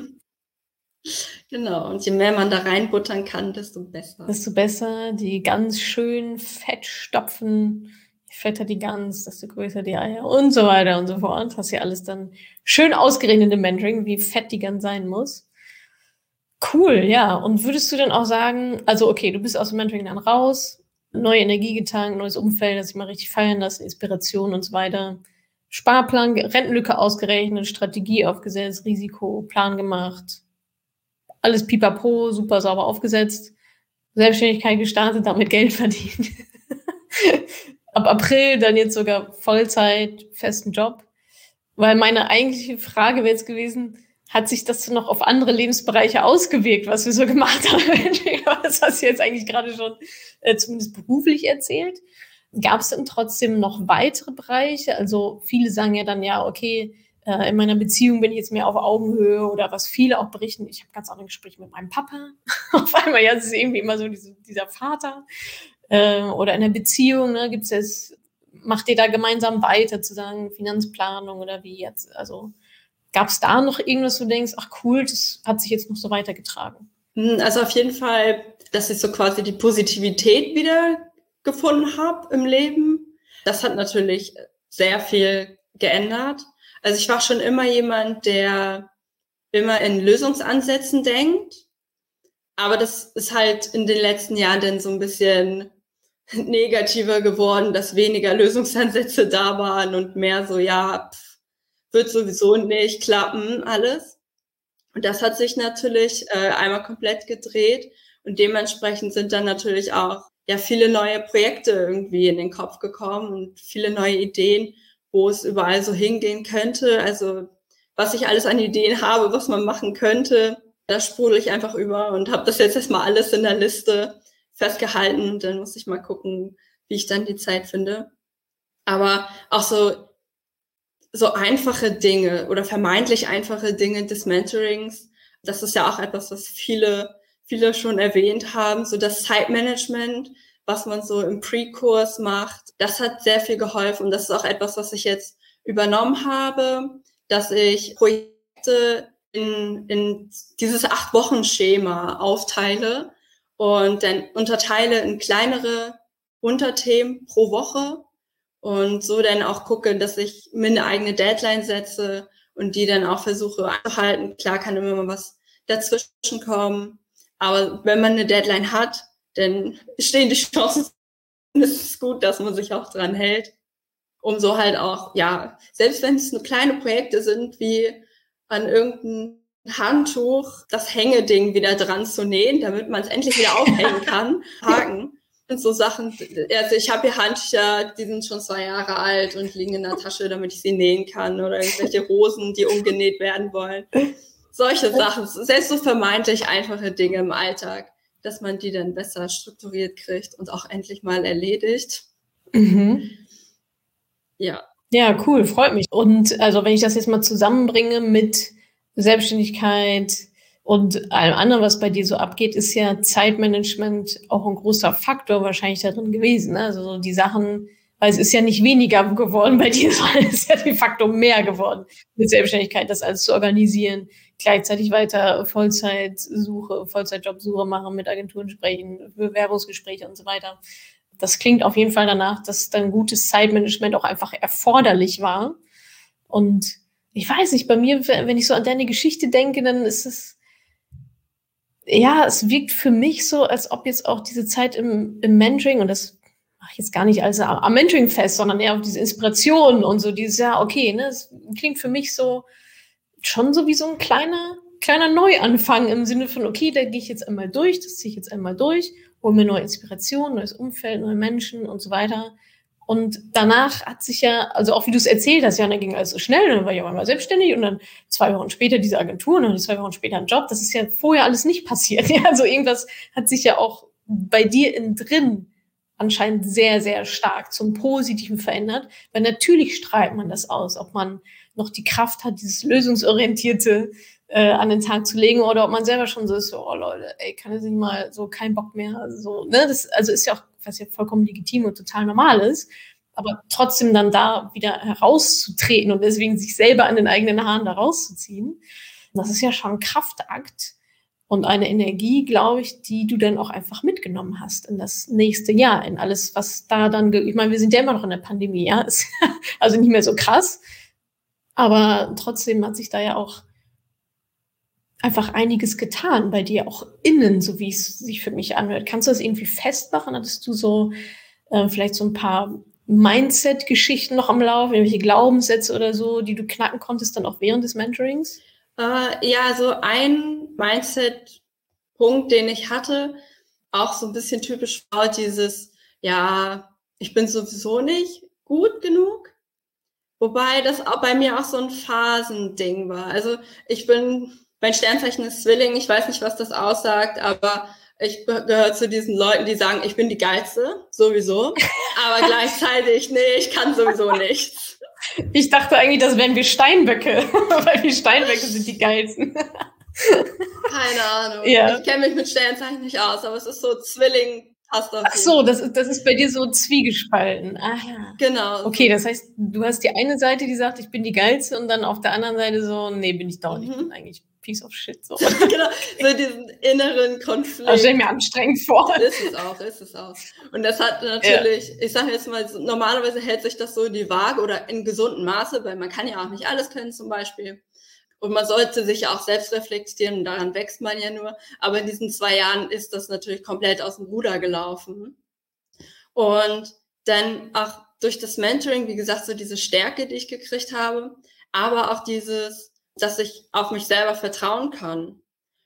Genau, und je mehr man da reinbuttern kann, desto besser. Desto besser, die Gans schön fett stopfen. Je fetter die Gans, desto größer die Eier und so weiter und so fort. Hast ja alles dann schön ausgerechnet im Mentoring, wie fett die Gans sein muss. Cool, ja. Und würdest du dann auch sagen, also okay, du bist aus dem Mentoring dann raus, neue Energie getankt, neues Umfeld, das ich mal richtig feiern lassen, Inspiration und so weiter. Sparplan, Rentenlücke ausgerechnet, Strategie aufgesetzt, Risikoplan gemacht. Alles pipapo, super sauber aufgesetzt. Selbstständigkeit gestartet, damit Geld verdient. Ab April dann jetzt sogar Vollzeit, festen Job. Weil meine eigentliche Frage wäre jetzt gewesen, hat sich das noch auf andere Lebensbereiche ausgewirkt, was wir so gemacht haben? Das hast du jetzt eigentlich gerade schon zumindest beruflich erzählt. Gab es denn trotzdem noch weitere Bereiche? Also viele sagen ja dann, ja, okay, in meiner Beziehung bin ich jetzt mehr auf Augenhöhe oder was viele auch berichten, ich habe ganz andere Gespräche mit meinem Papa. Auf einmal, ja, es ist irgendwie immer so dieser Vater. Oder in der Beziehung, ne, gibt's jetzt, macht ihr da gemeinsam weiter, zu sagen, Finanzplanung oder wie jetzt? Also gab es da noch irgendwas, wo du denkst, ach cool, das hat sich jetzt noch so weitergetragen? Also auf jeden Fall, dass ich so quasi die Positivität wieder gefunden habe im Leben. Das hat natürlich sehr viel geändert. Also ich war schon immer jemand, der immer in Lösungsansätzen denkt. Aber das ist halt in den letzten Jahren dann so ein bisschen negativer geworden, dass weniger Lösungsansätze da waren und mehr so, ja, wird sowieso nicht klappen, alles. Und das hat sich natürlich einmal komplett gedreht und dementsprechend sind dann natürlich auch ja viele neue Projekte irgendwie in den Kopf gekommen und viele neue Ideen, wo es überall so hingehen könnte. Also was ich alles an Ideen habe, was man machen könnte, da sprudel ich einfach über und habe das jetzt erstmal alles in der Liste festgehalten und dann muss ich mal gucken, wie ich dann die Zeit finde. Aber auch so einfache Dinge oder vermeintlich einfache Dinge des Mentorings, das ist ja auch etwas, was viele schon erwähnt haben, so das Zeitmanagement, was man so im Pre-Kurs macht, das hat sehr viel geholfen und das ist auch etwas, was ich jetzt übernommen habe, dass ich Projekte in dieses 8-Wochen-Schema aufteile und dann unterteile in kleinere Unterthemen pro Woche und so dann auch gucke, dass ich mir eine eigene Deadline setze und die dann auch versuche einzuhalten. Klar kann immer mal was dazwischen kommen, aber wenn man eine Deadline hat, dann stehen die Chancen, es ist gut, dass man sich auch dran hält, um so halt auch, ja, selbst wenn es nur kleine Projekte sind, wie an irgendein Handtuch das Hängeding wieder dran zu nähen, damit man es endlich wieder aufhängen kann, haken. Und so Sachen, also ich habe hier Handtücher, die sind schon 2 Jahre alt und liegen in der Tasche, damit ich sie nähen kann oder irgendwelche Hosen, die umgenäht werden wollen. Solche Sachen, selbst so vermeintlich einfache Dinge im Alltag, dass man die dann besser strukturiert kriegt und auch endlich mal erledigt. Mhm. Ja. Ja, cool, freut mich. Und also wenn ich das jetzt mal zusammenbringe mit Selbstständigkeit und allem anderen, was bei dir so abgeht, ist ja Zeitmanagement auch ein großer Faktor wahrscheinlich darin gewesen. Ne? Also die Sachen, weil es ist ja nicht weniger geworden bei dir, sondern es ist ja de facto mehr geworden mit Selbstständigkeit, das alles zu organisieren, gleichzeitig weiter Vollzeitjobsuche machen, mit Agenturen sprechen, Bewerbungsgespräche und so weiter. Das klingt auf jeden Fall danach, dass dann gutes Zeitmanagement auch einfach erforderlich war. Und ich weiß nicht, bei mir, wenn ich so an deine Geschichte denke, dann ist es, ja, es wirkt für mich so, als ob jetzt auch diese Zeit im Mentoring, und das mache ich jetzt gar nicht als am Mentoring fest, sondern eher auf diese Inspiration und so dieses, ja, okay, ne, es klingt für mich so, schon so wie so ein kleiner Neuanfang im Sinne von, okay, da gehe ich jetzt einmal durch, das ziehe ich jetzt einmal durch, hole mir neue Inspiration, neues Umfeld, neue Menschen und so weiter. Und danach hat sich ja, also auch wie du es erzählt hast, ja, dann ging alles so schnell, dann war ich auch einmal selbstständig und dann 2 Wochen später diese Agentur und dann 2 Wochen später ein Job. Das ist ja vorher alles nicht passiert. Ja, also irgendwas hat sich ja auch bei dir innen drin anscheinend sehr, sehr stark zum Positiven verändert, weil natürlich strahlt man das aus, ob man noch die Kraft hat, dieses Lösungsorientierte an den Tag zu legen oder ob man selber schon so ist, so, oh Leute, ey, kann es nicht mal so, kein Bock mehr, also so, ne, das also ist ja auch, was ja vollkommen legitim und total normal ist, aber trotzdem dann da wieder herauszutreten und deswegen sich selber an den eigenen Haaren da rauszuziehen, das ist ja schon ein Kraftakt und eine Energie, glaube ich, die du dann auch einfach mitgenommen hast in das nächste Jahr, in alles, was da dann, ich meine, wir sind ja immer noch in der Pandemie, ja, also nicht mehr so krass, aber trotzdem hat sich da ja auch einfach einiges getan bei dir, auch innen, so wie es sich für mich anhört. Kannst du das irgendwie festmachen? Hattest du so vielleicht so ein paar Mindset-Geschichten noch am Laufen, irgendwelche Glaubenssätze oder so, die du knacken konntest dann auch während des Mentorings? Ja, so ein Mindset-Punkt, den ich hatte, auch so ein bisschen typisch war dieses, ja, ich bin sowieso nicht gut genug. Wobei das auch bei mir auch so ein Phasending war. Also mein Sternzeichen ist Zwilling, ich weiß nicht, was das aussagt, aber ich gehöre zu diesen Leuten, die sagen, ich bin die Geilste, sowieso, aber gleichzeitig, nee, ich kann sowieso nichts. Ich dachte eigentlich, das wären wir Steinböcke, weil die Steinböcke sind die Geilsten. Keine Ahnung, ja. Ich kenne mich mit Sternzeichen nicht aus, aber es ist so Zwilling. Ach so, das ist bei dir so zwiegespalten. Ah ja. Genau. Okay, das heißt, du hast die eine Seite, die sagt, ich bin die Geilste und dann auf der anderen Seite so, nee, bin ich doch nicht. Ich bin eigentlich piece of shit. So. Genau, so diesen inneren Konflikt. Das stell ich mir anstrengend vor. Ist es auch. Und das hat natürlich, ja. Ich sage jetzt mal, normalerweise hält sich das so in die Waage oder in gesundem Maße, weil man kann ja auch nicht alles können zum Beispiel. Und man sollte sich auch selbst reflektieren und daran wächst man ja nur. Aber in diesen 2 Jahren ist das natürlich komplett aus dem Ruder gelaufen. Und dann auch durch das Mentoring, wie gesagt, so diese Stärke, die ich gekriegt habe, aber auch dieses, dass ich auf mich selber vertrauen kann.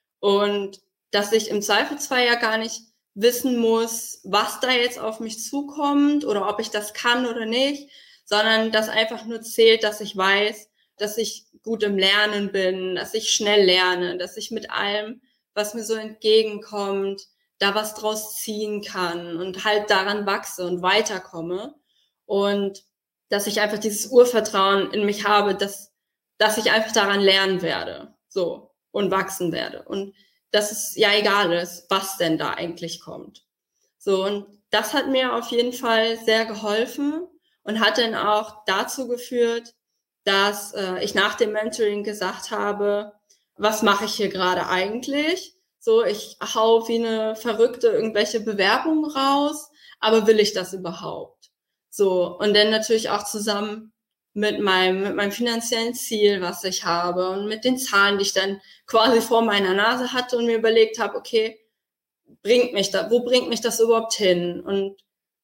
Und dass ich im Zweifelsfall ja gar nicht wissen muss, was da jetzt auf mich zukommt oder ob ich das kann oder nicht, sondern dass einfach nur zählt, dass ich weiß, dass ich gut im Lernen bin, dass ich schnell lerne, dass ich mit allem, was mir so entgegenkommt, da was draus ziehen kann und halt daran wachse und weiterkomme. Und dass ich einfach dieses Urvertrauen in mich habe, dass ich einfach daran lernen werde, so, und wachsen werde. Und dass es ja egal ist, was denn da eigentlich kommt. So, und das hat mir auf jeden Fall sehr geholfen und hat dann auch dazu geführt, dass ich nach dem Mentoring gesagt habe, was mache ich hier gerade eigentlich? So, ich hau wie eine Verrückte irgendwelche Bewerbungen raus, aber will ich das überhaupt? So, und dann natürlich auch zusammen mit meinem finanziellen Ziel, was ich habe und mit den Zahlen, die ich dann quasi vor meiner Nase hatte und mir überlegt habe, okay, wo bringt mich das überhaupt hin? Und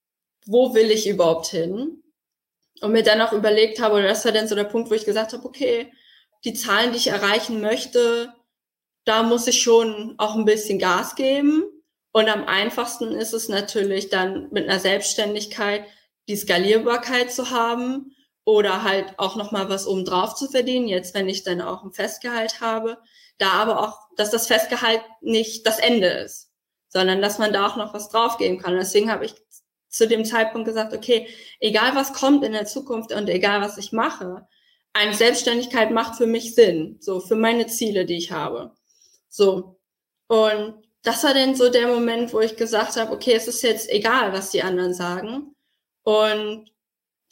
wo will ich überhaupt hin? Und mir dann auch überlegt habe, oder das war dann so der Punkt, wo ich gesagt habe, okay, die Zahlen, die ich erreichen möchte, da muss ich schon auch ein bisschen Gas geben. Und am einfachsten ist es natürlich dann mit einer Selbstständigkeit die Skalierbarkeit zu haben oder halt auch nochmal was obendrauf zu verdienen, jetzt wenn ich dann auch ein Festgehalt habe, da aber auch, dass das Festgehalt nicht das Ende ist, sondern dass man da auch noch was draufgeben kann. Und deswegen habe ich zu dem Zeitpunkt gesagt, okay, egal was kommt in der Zukunft und egal was ich mache, eine Selbstständigkeit macht für mich Sinn, so für meine Ziele, die ich habe. So. Und das war dann so der Moment, wo ich gesagt habe, okay, es ist jetzt egal, was die anderen sagen. Und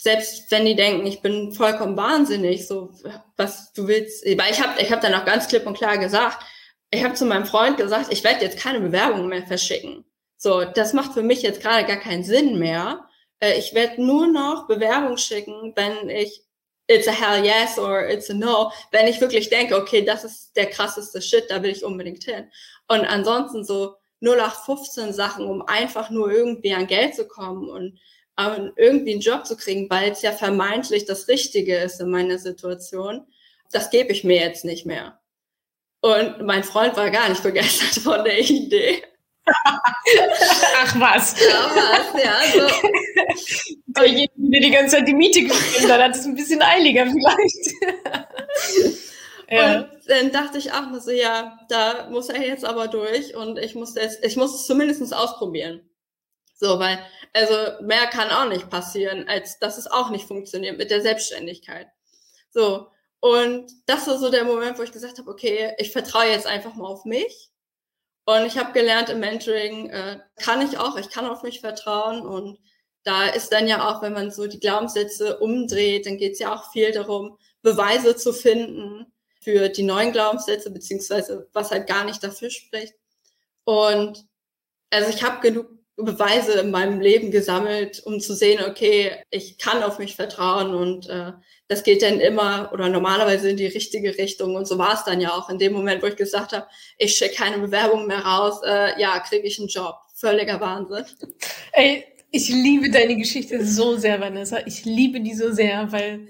selbst wenn die denken, ich bin vollkommen wahnsinnig, so, was du willst, weil ich hab dann auch ganz klipp und klar gesagt, ich habe zu meinem Freund gesagt, ich werde jetzt keine Bewerbung mehr verschicken. So, das macht für mich jetzt gerade gar keinen Sinn mehr. Ich werde nur noch Bewerbung schicken, wenn it's a hell yes or it's a no, wenn ich wirklich denke, okay, das ist der krasseste Shit, da will ich unbedingt hin. Und ansonsten so 0815 Sachen, um einfach nur irgendwie an Geld zu kommen und irgendwie einen Job zu kriegen, weil es ja vermeintlich das Richtige ist in meiner Situation, das gebe ich mir jetzt nicht mehr. Und mein Freund war gar nicht begeistert von der Idee. Ach was. Ja, was, ja. So. Derjenige, der die ganze Zeit die Miete gegeben hat, hat es ein bisschen eiliger vielleicht. Ja. Und dann dachte ich auch nur so, ja, da muss er jetzt aber durch und ich muss es zumindest ausprobieren. So, weil, also mehr kann auch nicht passieren, als dass es auch nicht funktioniert mit der Selbstständigkeit. So, und das war so der Moment, wo ich gesagt habe, okay, ich vertraue jetzt einfach mal auf mich. Und ich habe gelernt im Mentoring, ich kann auf mich vertrauen. Und da ist dann ja auch, wenn man so die Glaubenssätze umdreht, dann geht es ja auch viel darum, Beweise zu finden für die neuen Glaubenssätze, beziehungsweise was halt gar nicht dafür spricht. Und also ich habe genug Beweise in meinem Leben gesammelt, um zu sehen, okay, ich kann auf mich vertrauen und das geht dann immer oder normalerweise in die richtige Richtung. Und so war es dann ja auch in dem Moment, wo ich gesagt habe, ich schicke keine Bewerbung mehr raus, kriege ich einen Job. Völliger Wahnsinn. Ey, ich liebe deine Geschichte so sehr, Vanessa. Ich liebe die so sehr, weil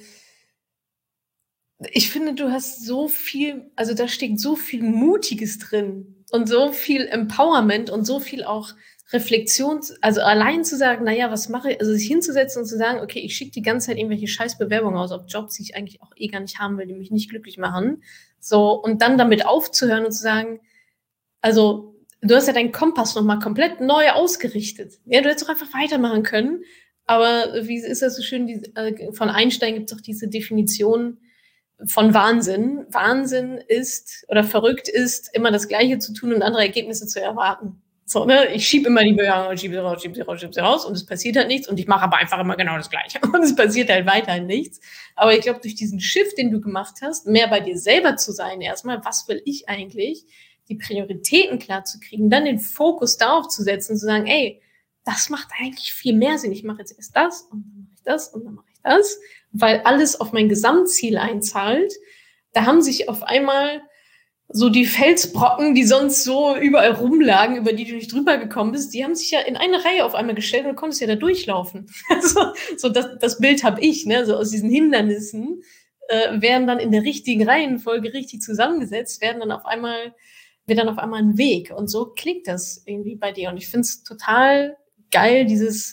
ich finde, du hast so viel, also da steckt so viel Mutiges drin und so viel Empowerment und so viel auch Reflexion, also allein zu sagen, naja, was mache ich, also sich hinzusetzen und zu sagen, okay, ich schicke die ganze Zeit irgendwelche Scheißbewerbungen aus auf Jobs, die ich eigentlich auch gar nicht haben will, die mich nicht glücklich machen, so, und dann damit aufzuhören und zu sagen, also, du hast ja deinen Kompass nochmal komplett neu ausgerichtet. Ja, du hättest doch einfach weitermachen können, aber wie ist das so schön, von Einstein gibt es auch diese Definition von Wahnsinn. Wahnsinn ist, oder verrückt ist, immer das Gleiche zu tun und andere Ergebnisse zu erwarten. So, ne? Ich schiebe immer die Bewerbung, schiebe sie raus und es passiert halt nichts und ich mache aber einfach immer genau das Gleiche und es passiert halt weiterhin nichts. Aber ich glaube, durch diesen Shift, den du gemacht hast, mehr bei dir selber zu sein erstmal, was will ich eigentlich, die Prioritäten klar zu kriegen, dann den Fokus darauf zu setzen und zu sagen, ey, das macht eigentlich viel mehr Sinn. Ich mache jetzt erst das und dann mache ich das und dann mache ich das, weil alles auf mein Gesamtziel einzahlt. Da haben sich auf einmal so die Felsbrocken, die sonst so überall rumlagen, über die du nicht drüber gekommen bist, die haben sich ja in eine Reihe auf einmal gestellt und du konntest ja da durchlaufen. Also, so das Bild habe ich, ne? So aus diesen Hindernissen werden dann in der richtigen Reihenfolge richtig zusammengesetzt, wird dann auf einmal ein Weg. Und so klingt das irgendwie bei dir. Und ich finde es total geil,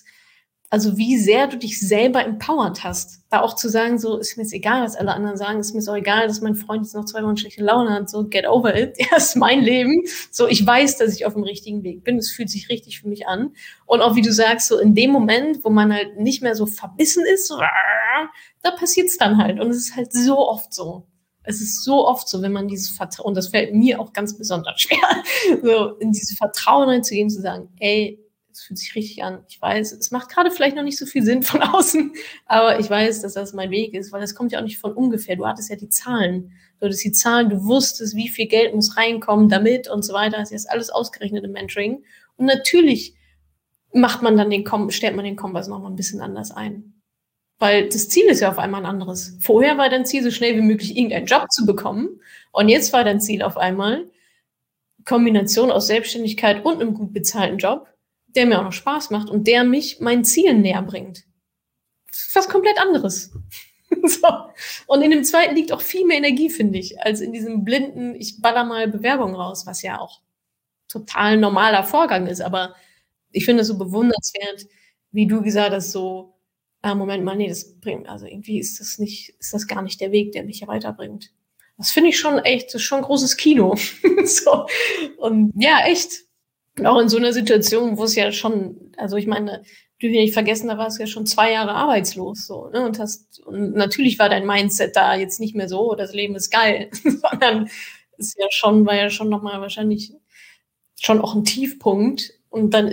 also wie sehr du dich selber empowert hast. Da auch zu sagen, so, ist mir jetzt egal, was alle anderen sagen, ist mir jetzt auch egal, dass mein Freund jetzt noch 2 Wochen schlechte Laune hat, so, get over it, das ist mein Leben. So, ich weiß, dass ich auf dem richtigen Weg bin, es fühlt sich richtig für mich an. Und auch wie du sagst, so in dem Moment, wo man halt nicht mehr so verbissen ist, so, da passiert's dann halt. Und es ist halt so oft so. Es ist so oft so, wenn man dieses Vertrauen, und das fällt mir auch ganz besonders schwer, so in dieses Vertrauen reinzugehen, zu sagen, ey, es fühlt sich richtig an. Ich weiß, es macht gerade vielleicht noch nicht so viel Sinn von außen, aber ich weiß, dass das mein Weg ist, weil das kommt ja auch nicht von ungefähr. Du hattest ja die Zahlen. Du hattest die Zahlen, du wusstest, wie viel Geld muss reinkommen damit und so weiter. Hast jetzt alles ausgerechnet im Mentoring. Und natürlich stellt man den Kompass noch mal ein bisschen anders ein. Weil das Ziel ist ja auf einmal ein anderes. Vorher war dein Ziel, so schnell wie möglich irgendeinen Job zu bekommen. Und jetzt war dein Ziel auf einmal Kombination aus Selbstständigkeit und einem gut bezahlten Job, der mir auch noch Spaß macht und der mich meinen Zielen näher bringt. Das ist was komplett anderes. So. Und in dem zweiten liegt auch viel mehr Energie, finde ich, als in diesem blinden, ich baller mal Bewerbungen raus, was ja auch total normaler Vorgang ist. Aber ich finde es so bewundernswert, wie du gesagt hast, so, Moment mal, nee, also irgendwie ist das gar nicht der Weg, der mich hier weiterbringt. Das finde ich schon echt, das ist schon großes Kino. So. Und ja, echt. Auch in so einer Situation, wo es ja schon, also ich meine, du wirst nicht vergessen, da warst du ja schon 2 Jahre arbeitslos, so, ne, und natürlich war dein Mindset da jetzt nicht mehr so, das Leben ist geil, sondern war ja schon nochmal wahrscheinlich schon auch ein Tiefpunkt und dann ist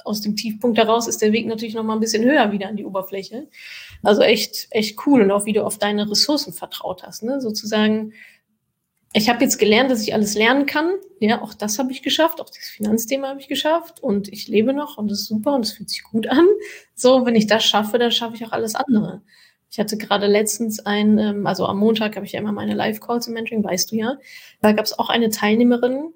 aus dem Tiefpunkt heraus ist der Weg natürlich noch mal ein bisschen höher wieder an die Oberfläche. Also echt cool und auch wie du auf deine Ressourcen vertraut hast, ne? Sozusagen, ich habe jetzt gelernt, dass ich alles lernen kann. Ja, auch das habe ich geschafft, auch das Finanzthema habe ich geschafft und ich lebe noch und das ist super und es fühlt sich gut an. So, wenn ich das schaffe, dann schaffe ich auch alles andere. Ich hatte gerade letztens also am Montag habe ich ja immer meine Live-Calls im Mentoring, weißt du ja. Da gab es auch eine Teilnehmerin,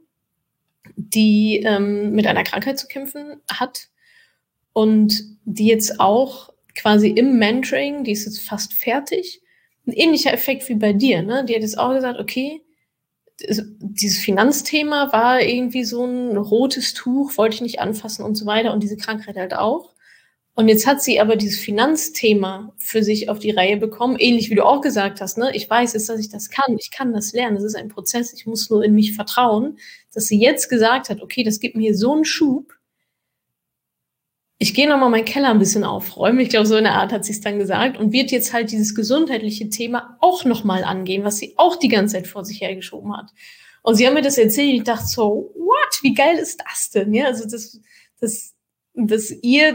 die mit einer Krankheit zu kämpfen hat und die jetzt auch quasi im Mentoring, die ist jetzt fast fertig, ein ähnlicher Effekt wie bei dir, ne? Die hat jetzt auch gesagt, okay, dieses Finanzthema war irgendwie so ein rotes Tuch, wollte ich nicht anfassen und so weiter und diese Krankheit halt auch. Und jetzt hat sie aber dieses Finanzthema für sich auf die Reihe bekommen, ähnlich wie du auch gesagt hast, ne? Ich weiß jetzt, dass ich das kann, ich kann das lernen, das ist ein Prozess, ich muss nur in mich vertrauen, dass sie jetzt gesagt hat, okay, das gibt mir so einen Schub, ich gehe nochmal meinen Keller ein bisschen aufräumen, ich glaube, so in der Art hat sie es dann gesagt und wird jetzt halt dieses gesundheitliche Thema auch nochmal angehen, was sie auch die ganze Zeit vor sich hergeschoben hat. Und sie haben mir das erzählt und ich dachte so, what, wie geil ist das denn? Ja, also dass ihr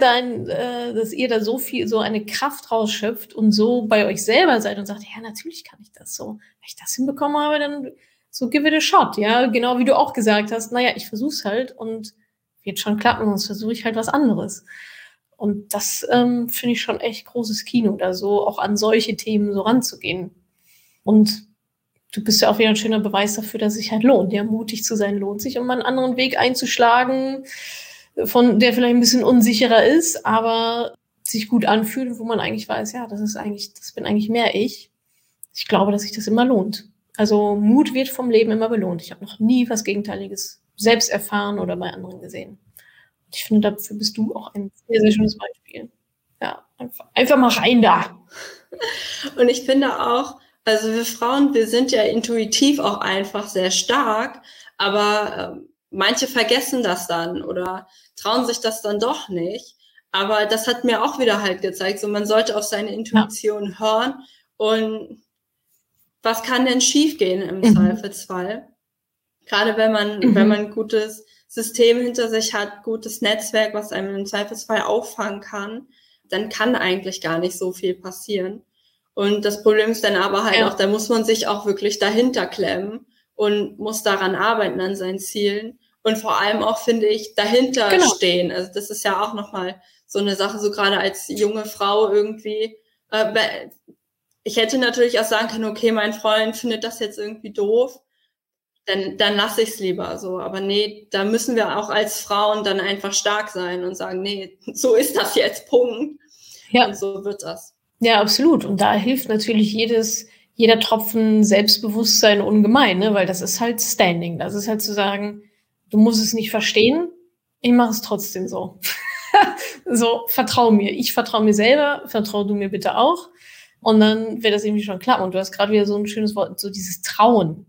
da so eine Kraft rausschöpft und so bei euch selber seid und sagt, ja, natürlich kann ich das so. Wenn ich das hinbekommen habe, dann so give it a shot, ja. Genau wie du auch gesagt hast, naja, ich versuch's halt und wird schon klappen, sonst versuche ich halt was anderes. Und das finde ich schon echt großes Kino, da so auch an solche Themen so ranzugehen. Und du bist ja auch wieder ein schöner Beweis dafür, dass es sich halt lohnt. Ja, mutig zu sein lohnt sich, um mal einen anderen Weg einzuschlagen, von der vielleicht ein bisschen unsicherer ist, aber sich gut anfühlt, wo man eigentlich weiß, ja, das bin eigentlich mehr ich. Ich glaube, dass sich das immer lohnt. Also Mut wird vom Leben immer belohnt. Ich habe noch nie was Gegenteiliges selbst erfahren oder bei anderen gesehen. Und ich finde, dafür bist du auch ein sehr, sehr schönes Beispiel. Ja, einfach mal rein da. Und ich finde auch, also wir Frauen, wir sind ja intuitiv auch einfach sehr stark, aber manche vergessen das dann oder trauen sich das dann doch nicht. Aber das hat mir auch wieder halt gezeigt, so man sollte auf seine Intuition hören und was kann denn schiefgehen im Zweifelsfall? Gerade wenn man ein gutes System hinter sich hat, gutes Netzwerk, was einem im Zweifelsfall auffangen kann, dann kann eigentlich gar nicht so viel passieren. Und das Problem ist dann aber halt auch, da muss man sich auch wirklich dahinter klemmen und muss daran arbeiten an seinen Zielen und vor allem auch, finde ich, dahinter stehen. Also das ist ja auch nochmal so eine Sache, so gerade als junge Frau irgendwie. Ich hätte natürlich auch sagen können, okay, mein Freund findet das jetzt irgendwie doof, dann lasse ich es lieber so. Aber nee, da müssen wir auch als Frauen dann einfach stark sein und sagen, nee, so ist das jetzt, Punkt. Ja. Und so wird das. Ja, absolut. Und da hilft natürlich jeder Tropfen Selbstbewusstsein ungemein, ne? Weil das ist halt Standing. Das ist halt zu sagen, du musst es nicht verstehen, ich mache es trotzdem so. So, vertrau mir. Ich vertraue mir selber, vertrau du mir bitte auch. Und dann wird das irgendwie schon klappen. Und du hast gerade wieder so ein schönes Wort, so dieses Trauen.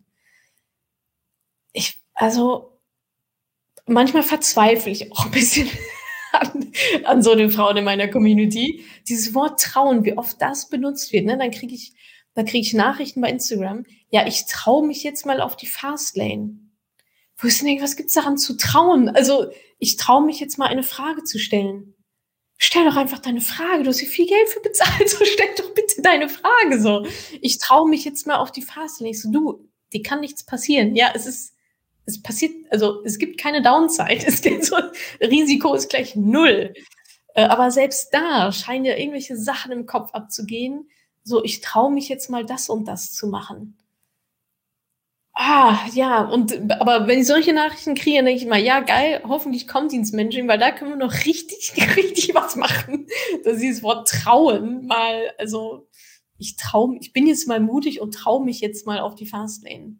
Also manchmal verzweifle ich auch ein bisschen an so den Frauen in meiner Community. Dieses Wort Trauen, wie oft das benutzt wird, ne? Dann kriege ich Nachrichten bei Instagram. Ja, ich traue mich jetzt mal auf die Fastlane. Wo ich denke, was gibt's daran zu trauen? Also ich traue mich jetzt mal eine Frage zu stellen. Stell doch einfach deine Frage. Du hast hier viel Geld für bezahlt, so stell doch bitte deine Frage so. Ich traue mich jetzt mal auf die Fastlane. Ich so, du, dir kann nichts passieren. Ja, es passiert, also es gibt keine Downside. Es gibt so, Risiko ist gleich 0. Aber selbst da scheinen ja irgendwelche Sachen im Kopf abzugehen. So, ich traue mich jetzt mal das und das zu machen. Ja, aber wenn ich solche Nachrichten kriege, dann denke ich mal, ja, geil, hoffentlich kommt die ins Mentoring, weil da können wir noch richtig, richtig was machen. Dass dieses Wort trauen mal, also ich bin jetzt mal mutig und traue mich jetzt mal auf die Fastlane.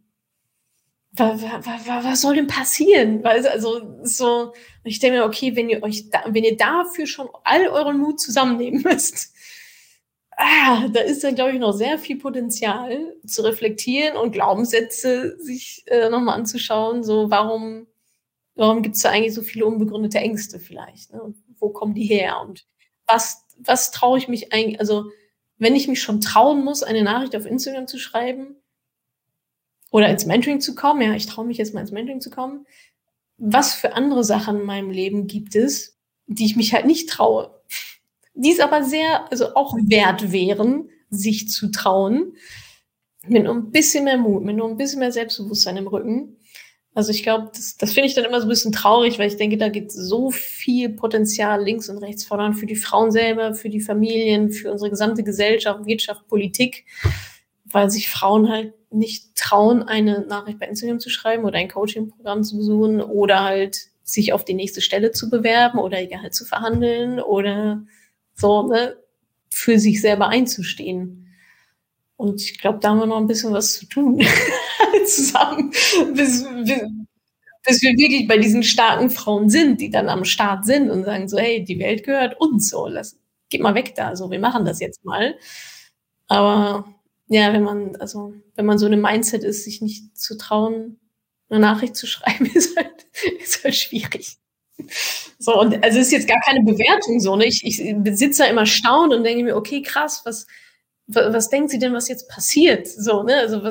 Was soll denn passieren? Weil, also, so, ich denke mir, okay, wenn ihr dafür schon all euren Mut zusammennehmen müsst, da ist dann, glaube ich, noch sehr viel Potenzial zu reflektieren und Glaubenssätze sich nochmal anzuschauen. So, warum gibt es da eigentlich so viele unbegründete Ängste vielleicht? Ne? Und wo kommen die her? Und was traue ich mich eigentlich, also, wenn ich mich schon trauen muss, eine Nachricht auf Instagram zu schreiben, oder ins Mentoring zu kommen, ja, ich traue mich jetzt mal ins Mentoring zu kommen. Was für andere Sachen in meinem Leben gibt es, die ich mich halt nicht traue. Die es aber also auch wert wären, sich zu trauen. Mit nur ein bisschen mehr Mut, mit nur ein bisschen mehr Selbstbewusstsein im Rücken. Also ich glaube, das finde ich dann immer so ein bisschen traurig, weil ich denke, da geht so viel Potenzial links und rechts voran für die Frauen selber, für die Familien, für unsere gesamte Gesellschaft, Wirtschaft, Politik, weil sich Frauen halt nicht trauen, eine Nachricht bei Instagram zu schreiben oder ein Coaching-Programm zu besuchen oder halt sich auf die nächste Stelle zu bewerben oder ihr Gehalt zu verhandeln oder so, ne, für sich selber einzustehen. Und ich glaube, da haben wir noch ein bisschen was zu tun zusammen, bis wir wirklich bei diesen starken Frauen sind, die dann am Start sind und sagen so, hey, die Welt gehört uns, so, geht mal weg da, so, wir machen das jetzt mal. Aber ja, wenn man so in einem Mindset ist, sich nicht zu trauen, eine Nachricht zu schreiben, ist halt schwierig. So, und also es ist jetzt gar keine Bewertung so, ne? Ich sitze da immer erstaunt und denke mir, okay, krass, was denkt sie denn, was jetzt passiert? So, ne? Also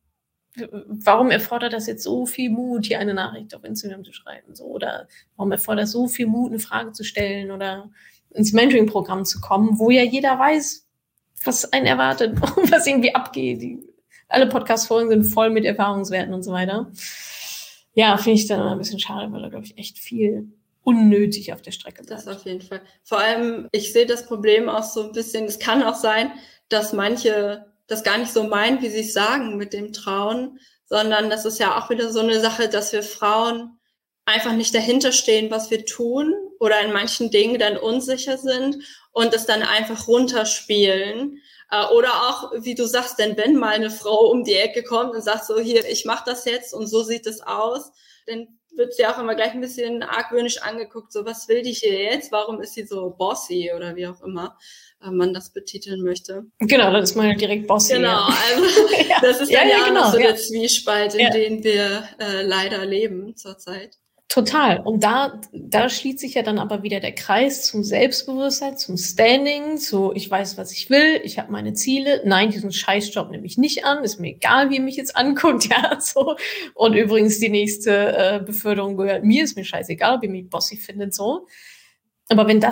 warum erfordert das jetzt so viel Mut, hier eine Nachricht auf Instagram zu schreiben? So, oder warum erfordert das so viel Mut, eine Frage zu stellen oder ins Mentoring-Programm zu kommen, wo ja jeder weiß, was einen erwartet und was irgendwie abgeht. Alle Podcast-Folgen sind voll mit Erfahrungswerten und so weiter. Ja, finde ich dann immer ein bisschen schade, weil da, glaube ich, echt viel unnötig auf der Strecke bleibt. Das auf jeden Fall. Vor allem, ich sehe das Problem auch so ein bisschen, es kann auch sein, dass manche das gar nicht so meinen, wie sie es sagen mit dem Trauen, sondern das ist ja auch wieder so eine Sache, dass wir Frauen einfach nicht dahinter stehen, was wir tun oder in manchen Dingen dann unsicher sind und es dann einfach runterspielen. Oder auch, wie du sagst, denn wenn mal eine Frau um die Ecke kommt und sagt so, hier, ich mache das jetzt und so sieht es aus, dann wird sie auch immer gleich ein bisschen argwöhnisch angeguckt, so was will die hier jetzt, warum ist sie so bossy oder wie auch immer man das betiteln möchte. Genau, dann ist man halt direkt bossy. Genau, ja. Also das ist dann ja genau, noch so der Zwiespalt, in dem wir leider leben zurzeit. Total. Und da schließt sich ja dann aber wieder der Kreis zum Selbstbewusstsein, zum Standing, zu ich weiß, was ich will, ich habe meine Ziele. Nein, diesen Scheißjob nehme ich nicht an, ist mir egal, wie ihr mich jetzt anguckt, ja, so. Und übrigens die nächste Beförderung gehört mir, ist mir scheißegal, ob ihr mich bossy findet, so. Aber wenn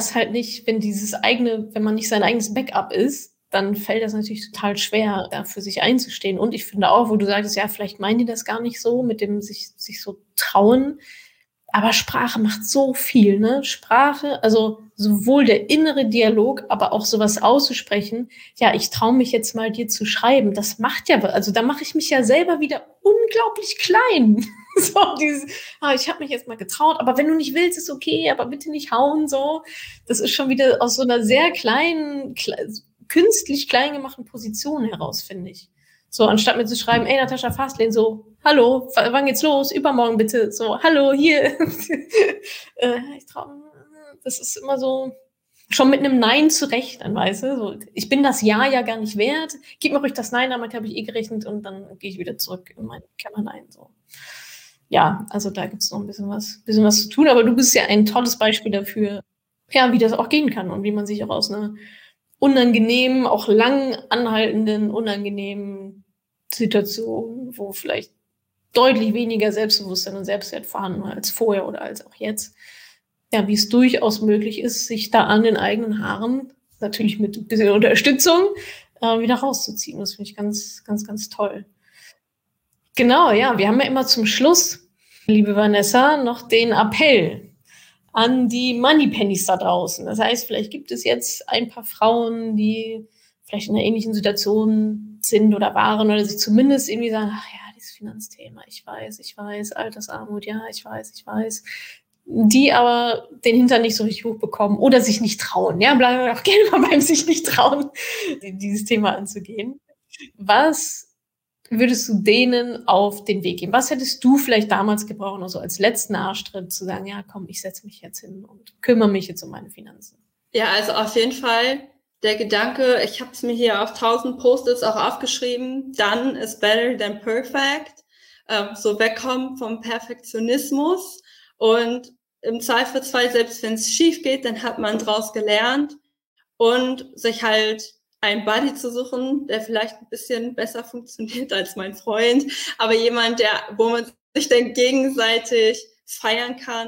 man nicht sein eigenes Backup ist, dann fällt das natürlich total schwer, da für sich einzustehen. Und ich finde auch, wo du sagtest, ja, vielleicht meinen die das gar nicht so, mit dem sich so trauen. Aber Sprache macht so viel, ne? Sprache, also sowohl der innere Dialog, aber auch sowas auszusprechen. Ja, ich traue mich jetzt mal dir zu schreiben. Das macht ja, also da mache ich mich ja selber wieder unglaublich klein. So ich habe mich jetzt mal getraut, aber wenn du nicht willst, ist okay, aber bitte nicht hauen, so. Das ist schon wieder aus so einer sehr kleinen, künstlich klein gemachten Position heraus, finde ich. So, anstatt mir zu schreiben, ey, Natascha Fastlane, so, hallo, wann geht's los? Übermorgen bitte. So, hallo, hier. Das ist immer so, schon mit einem Nein zu rechnen, weißt du? So, ich bin das Ja gar nicht wert. Gib mir ruhig das Nein, damit habe ich gerechnet und dann gehe ich wieder zurück in mein Kämmerlein, so. Ja, also da gibt's noch ein bisschen was zu tun, aber du bist ja ein tolles Beispiel dafür, ja, wie das auch gehen kann und wie man sich auch aus einer unangenehmen, auch lang anhaltenden, unangenehmen Situationen, wo vielleicht deutlich weniger Selbstbewusstsein und Selbstwert vorhanden war als vorher oder als auch jetzt. Ja, wie es durchaus möglich ist, sich da an den eigenen Haaren, natürlich mit ein bisschen Unterstützung, wieder rauszuziehen. Das finde ich ganz, ganz, ganz toll. Genau, ja, wir haben ja immer zum Schluss, liebe Vanessa, noch den Appell an die Moneypennies da draußen. Das heißt, vielleicht gibt es jetzt ein paar Frauen, die vielleicht in einer ähnlichen Situation sind oder waren oder sich zumindest irgendwie sagen, ach ja, dieses Finanzthema, ich weiß, Altersarmut, ja, ich weiß, die aber den Hintern nicht so richtig hochbekommen oder sich nicht trauen. Ja, bleiben wir auch gerne mal beim sich nicht trauen, dieses Thema anzugehen. Was würdest du denen auf den Weg geben? Was hättest du vielleicht damals gebraucht, also als letzten Arschtritt zu sagen, ja, komm, ich setze mich jetzt hin und kümmere mich jetzt um meine Finanzen? Ja, also auf jeden Fall der Gedanke, ich habe es mir hier auf 1000 Post-its auch aufgeschrieben, done is better than perfect. So wegkommen vom Perfektionismus und im Zweifelsfall, selbst wenn es schief geht, dann hat man draus gelernt und sich halt einen Buddy zu suchen, der vielleicht ein bisschen besser funktioniert als mein Freund, aber jemand, wo man sich dann gegenseitig feiern kann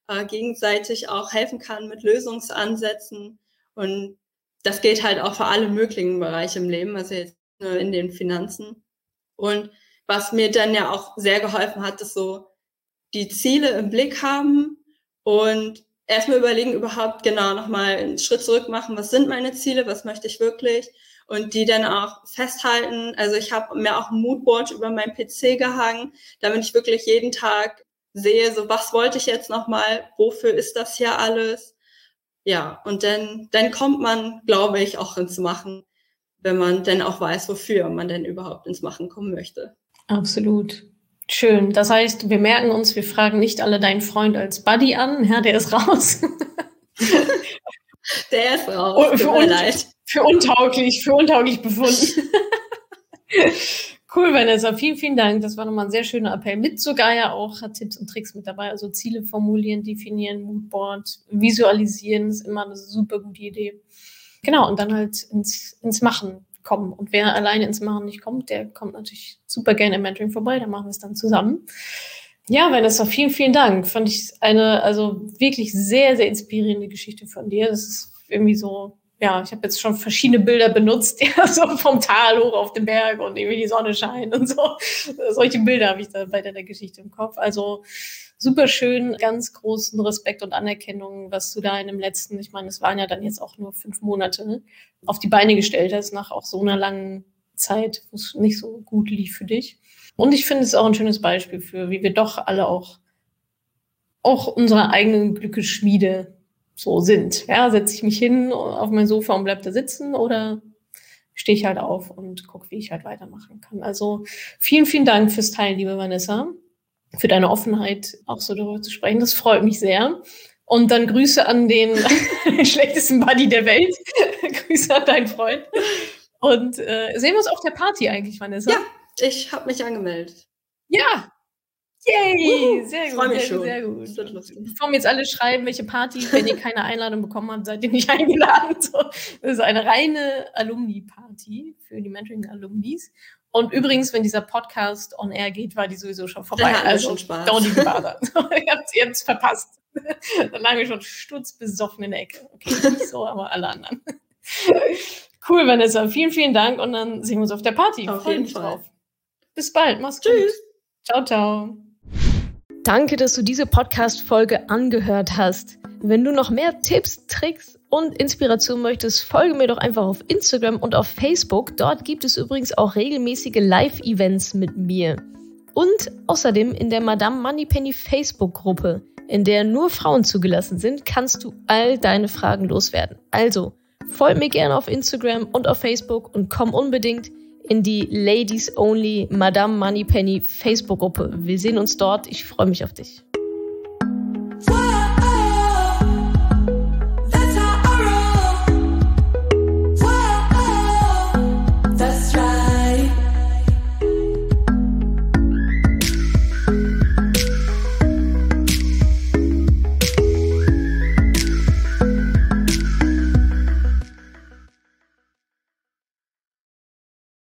gegenseitig auch helfen kann mit Lösungsansätzen. Und das gilt halt auch für alle möglichen Bereiche im Leben, also jetzt nur in den Finanzen. Und was mir dann ja auch sehr geholfen hat, ist so die Ziele im Blick haben und erstmal überlegen, überhaupt genau nochmal einen Schritt zurück machen, was sind meine Ziele, was möchte ich wirklich, und die dann auch festhalten. Also ich habe mir auch ein Moodboard über meinen PC gehangen, damit ich wirklich jeden Tag sehe, so was wollte ich jetzt nochmal, wofür ist das hier alles? Ja, und dann kommt man, glaube ich, auch ins Machen, wenn man dann auch weiß, wofür man denn überhaupt ins Machen kommen möchte. Absolut. Schön. Das heißt, wir merken uns, wir fragen nicht alle deinen Freund als Buddy an. Ja, der ist raus. Der ist raus. Für untauglich befunden. Cool, Vanessa. Vielen, vielen Dank. Das war nochmal ein sehr schöner Appell. Mit sogar ja auch hat Tipps und Tricks mit dabei. Also Ziele formulieren, definieren, Moodboard, visualisieren ist immer eine super gute Idee. Genau, und dann halt ins Machen kommen. Und wer alleine ins Machen nicht kommt, der kommt natürlich super gerne im Mentoring vorbei. Dann machen wir es dann zusammen. Ja, Vanessa, vielen, vielen Dank. Fand ich also wirklich sehr, sehr inspirierende Geschichte von dir. Das ist irgendwie so, ja, ich habe jetzt schon verschiedene Bilder benutzt, ja, so vom Tal hoch auf den Berg und irgendwie die Sonne scheint und so. Solche Bilder habe ich da bei der Geschichte im Kopf. Also super schön, ganz großen Respekt und Anerkennung, was du da in dem letzten, ich meine, es waren ja dann jetzt auch nur 5 Monate, auf die Beine gestellt hast, nach auch so einer langen Zeit, wo es nicht so gut lief für dich. Und ich finde es auch ein schönes Beispiel für, wie wir doch alle auch unsere eigenen Glückesschmiede so sind. Ja, setze ich mich hin auf mein Sofa und bleib da sitzen oder stehe ich halt auf und gucke, wie ich halt weitermachen kann. Also vielen, vielen Dank fürs Teilen, liebe Vanessa, für deine Offenheit, auch so darüber zu sprechen. Das freut mich sehr. Und dann Grüße an den schlechtesten Buddy der Welt. Grüße an deinen Freund. Und sehen wir uns auf der Party eigentlich, Vanessa? Ja, ich habe mich angemeldet. Ja! Yay! Sehr gut, freue mich sehr, schon. sehr gut. Bevor mir jetzt alle schreiben, welche Party, wenn ihr keine Einladung bekommen habt, seid ihr nicht eingeladen. So, das ist eine reine Alumni-Party für die Mentoring-Alumnis. Und übrigens, wenn dieser Podcast on air geht, war die sowieso schon vorbei. Dann also schon Spaß. Don't even bother. Ihr habt's verpasst. Dann lagen wir schon sturzbesoffen in der Ecke. Okay, nicht so, aber alle anderen. Cool, Vanessa. Vielen, vielen Dank. Und dann sehen wir uns auf der Party. Auf jeden Fall. Drauf. Bis bald. Mach's gut. Tschüss. Ciao, ciao. Danke, dass du diese Podcast-Folge angehört hast. Wenn du noch mehr Tipps, Tricks und Inspiration möchtest, folge mir doch einfach auf Instagram und auf Facebook. Dort gibt es übrigens auch regelmäßige Live-Events mit mir. Und außerdem in der Madame Moneypenny Facebook-Gruppe, in der nur Frauen zugelassen sind, kannst du all deine Fragen loswerden. Also, folg mir gerne auf Instagram und auf Facebook und komm unbedingt in die Ladies Only Madame Moneypenny Facebook-Gruppe. Wir sehen uns dort. Ich freue mich auf dich.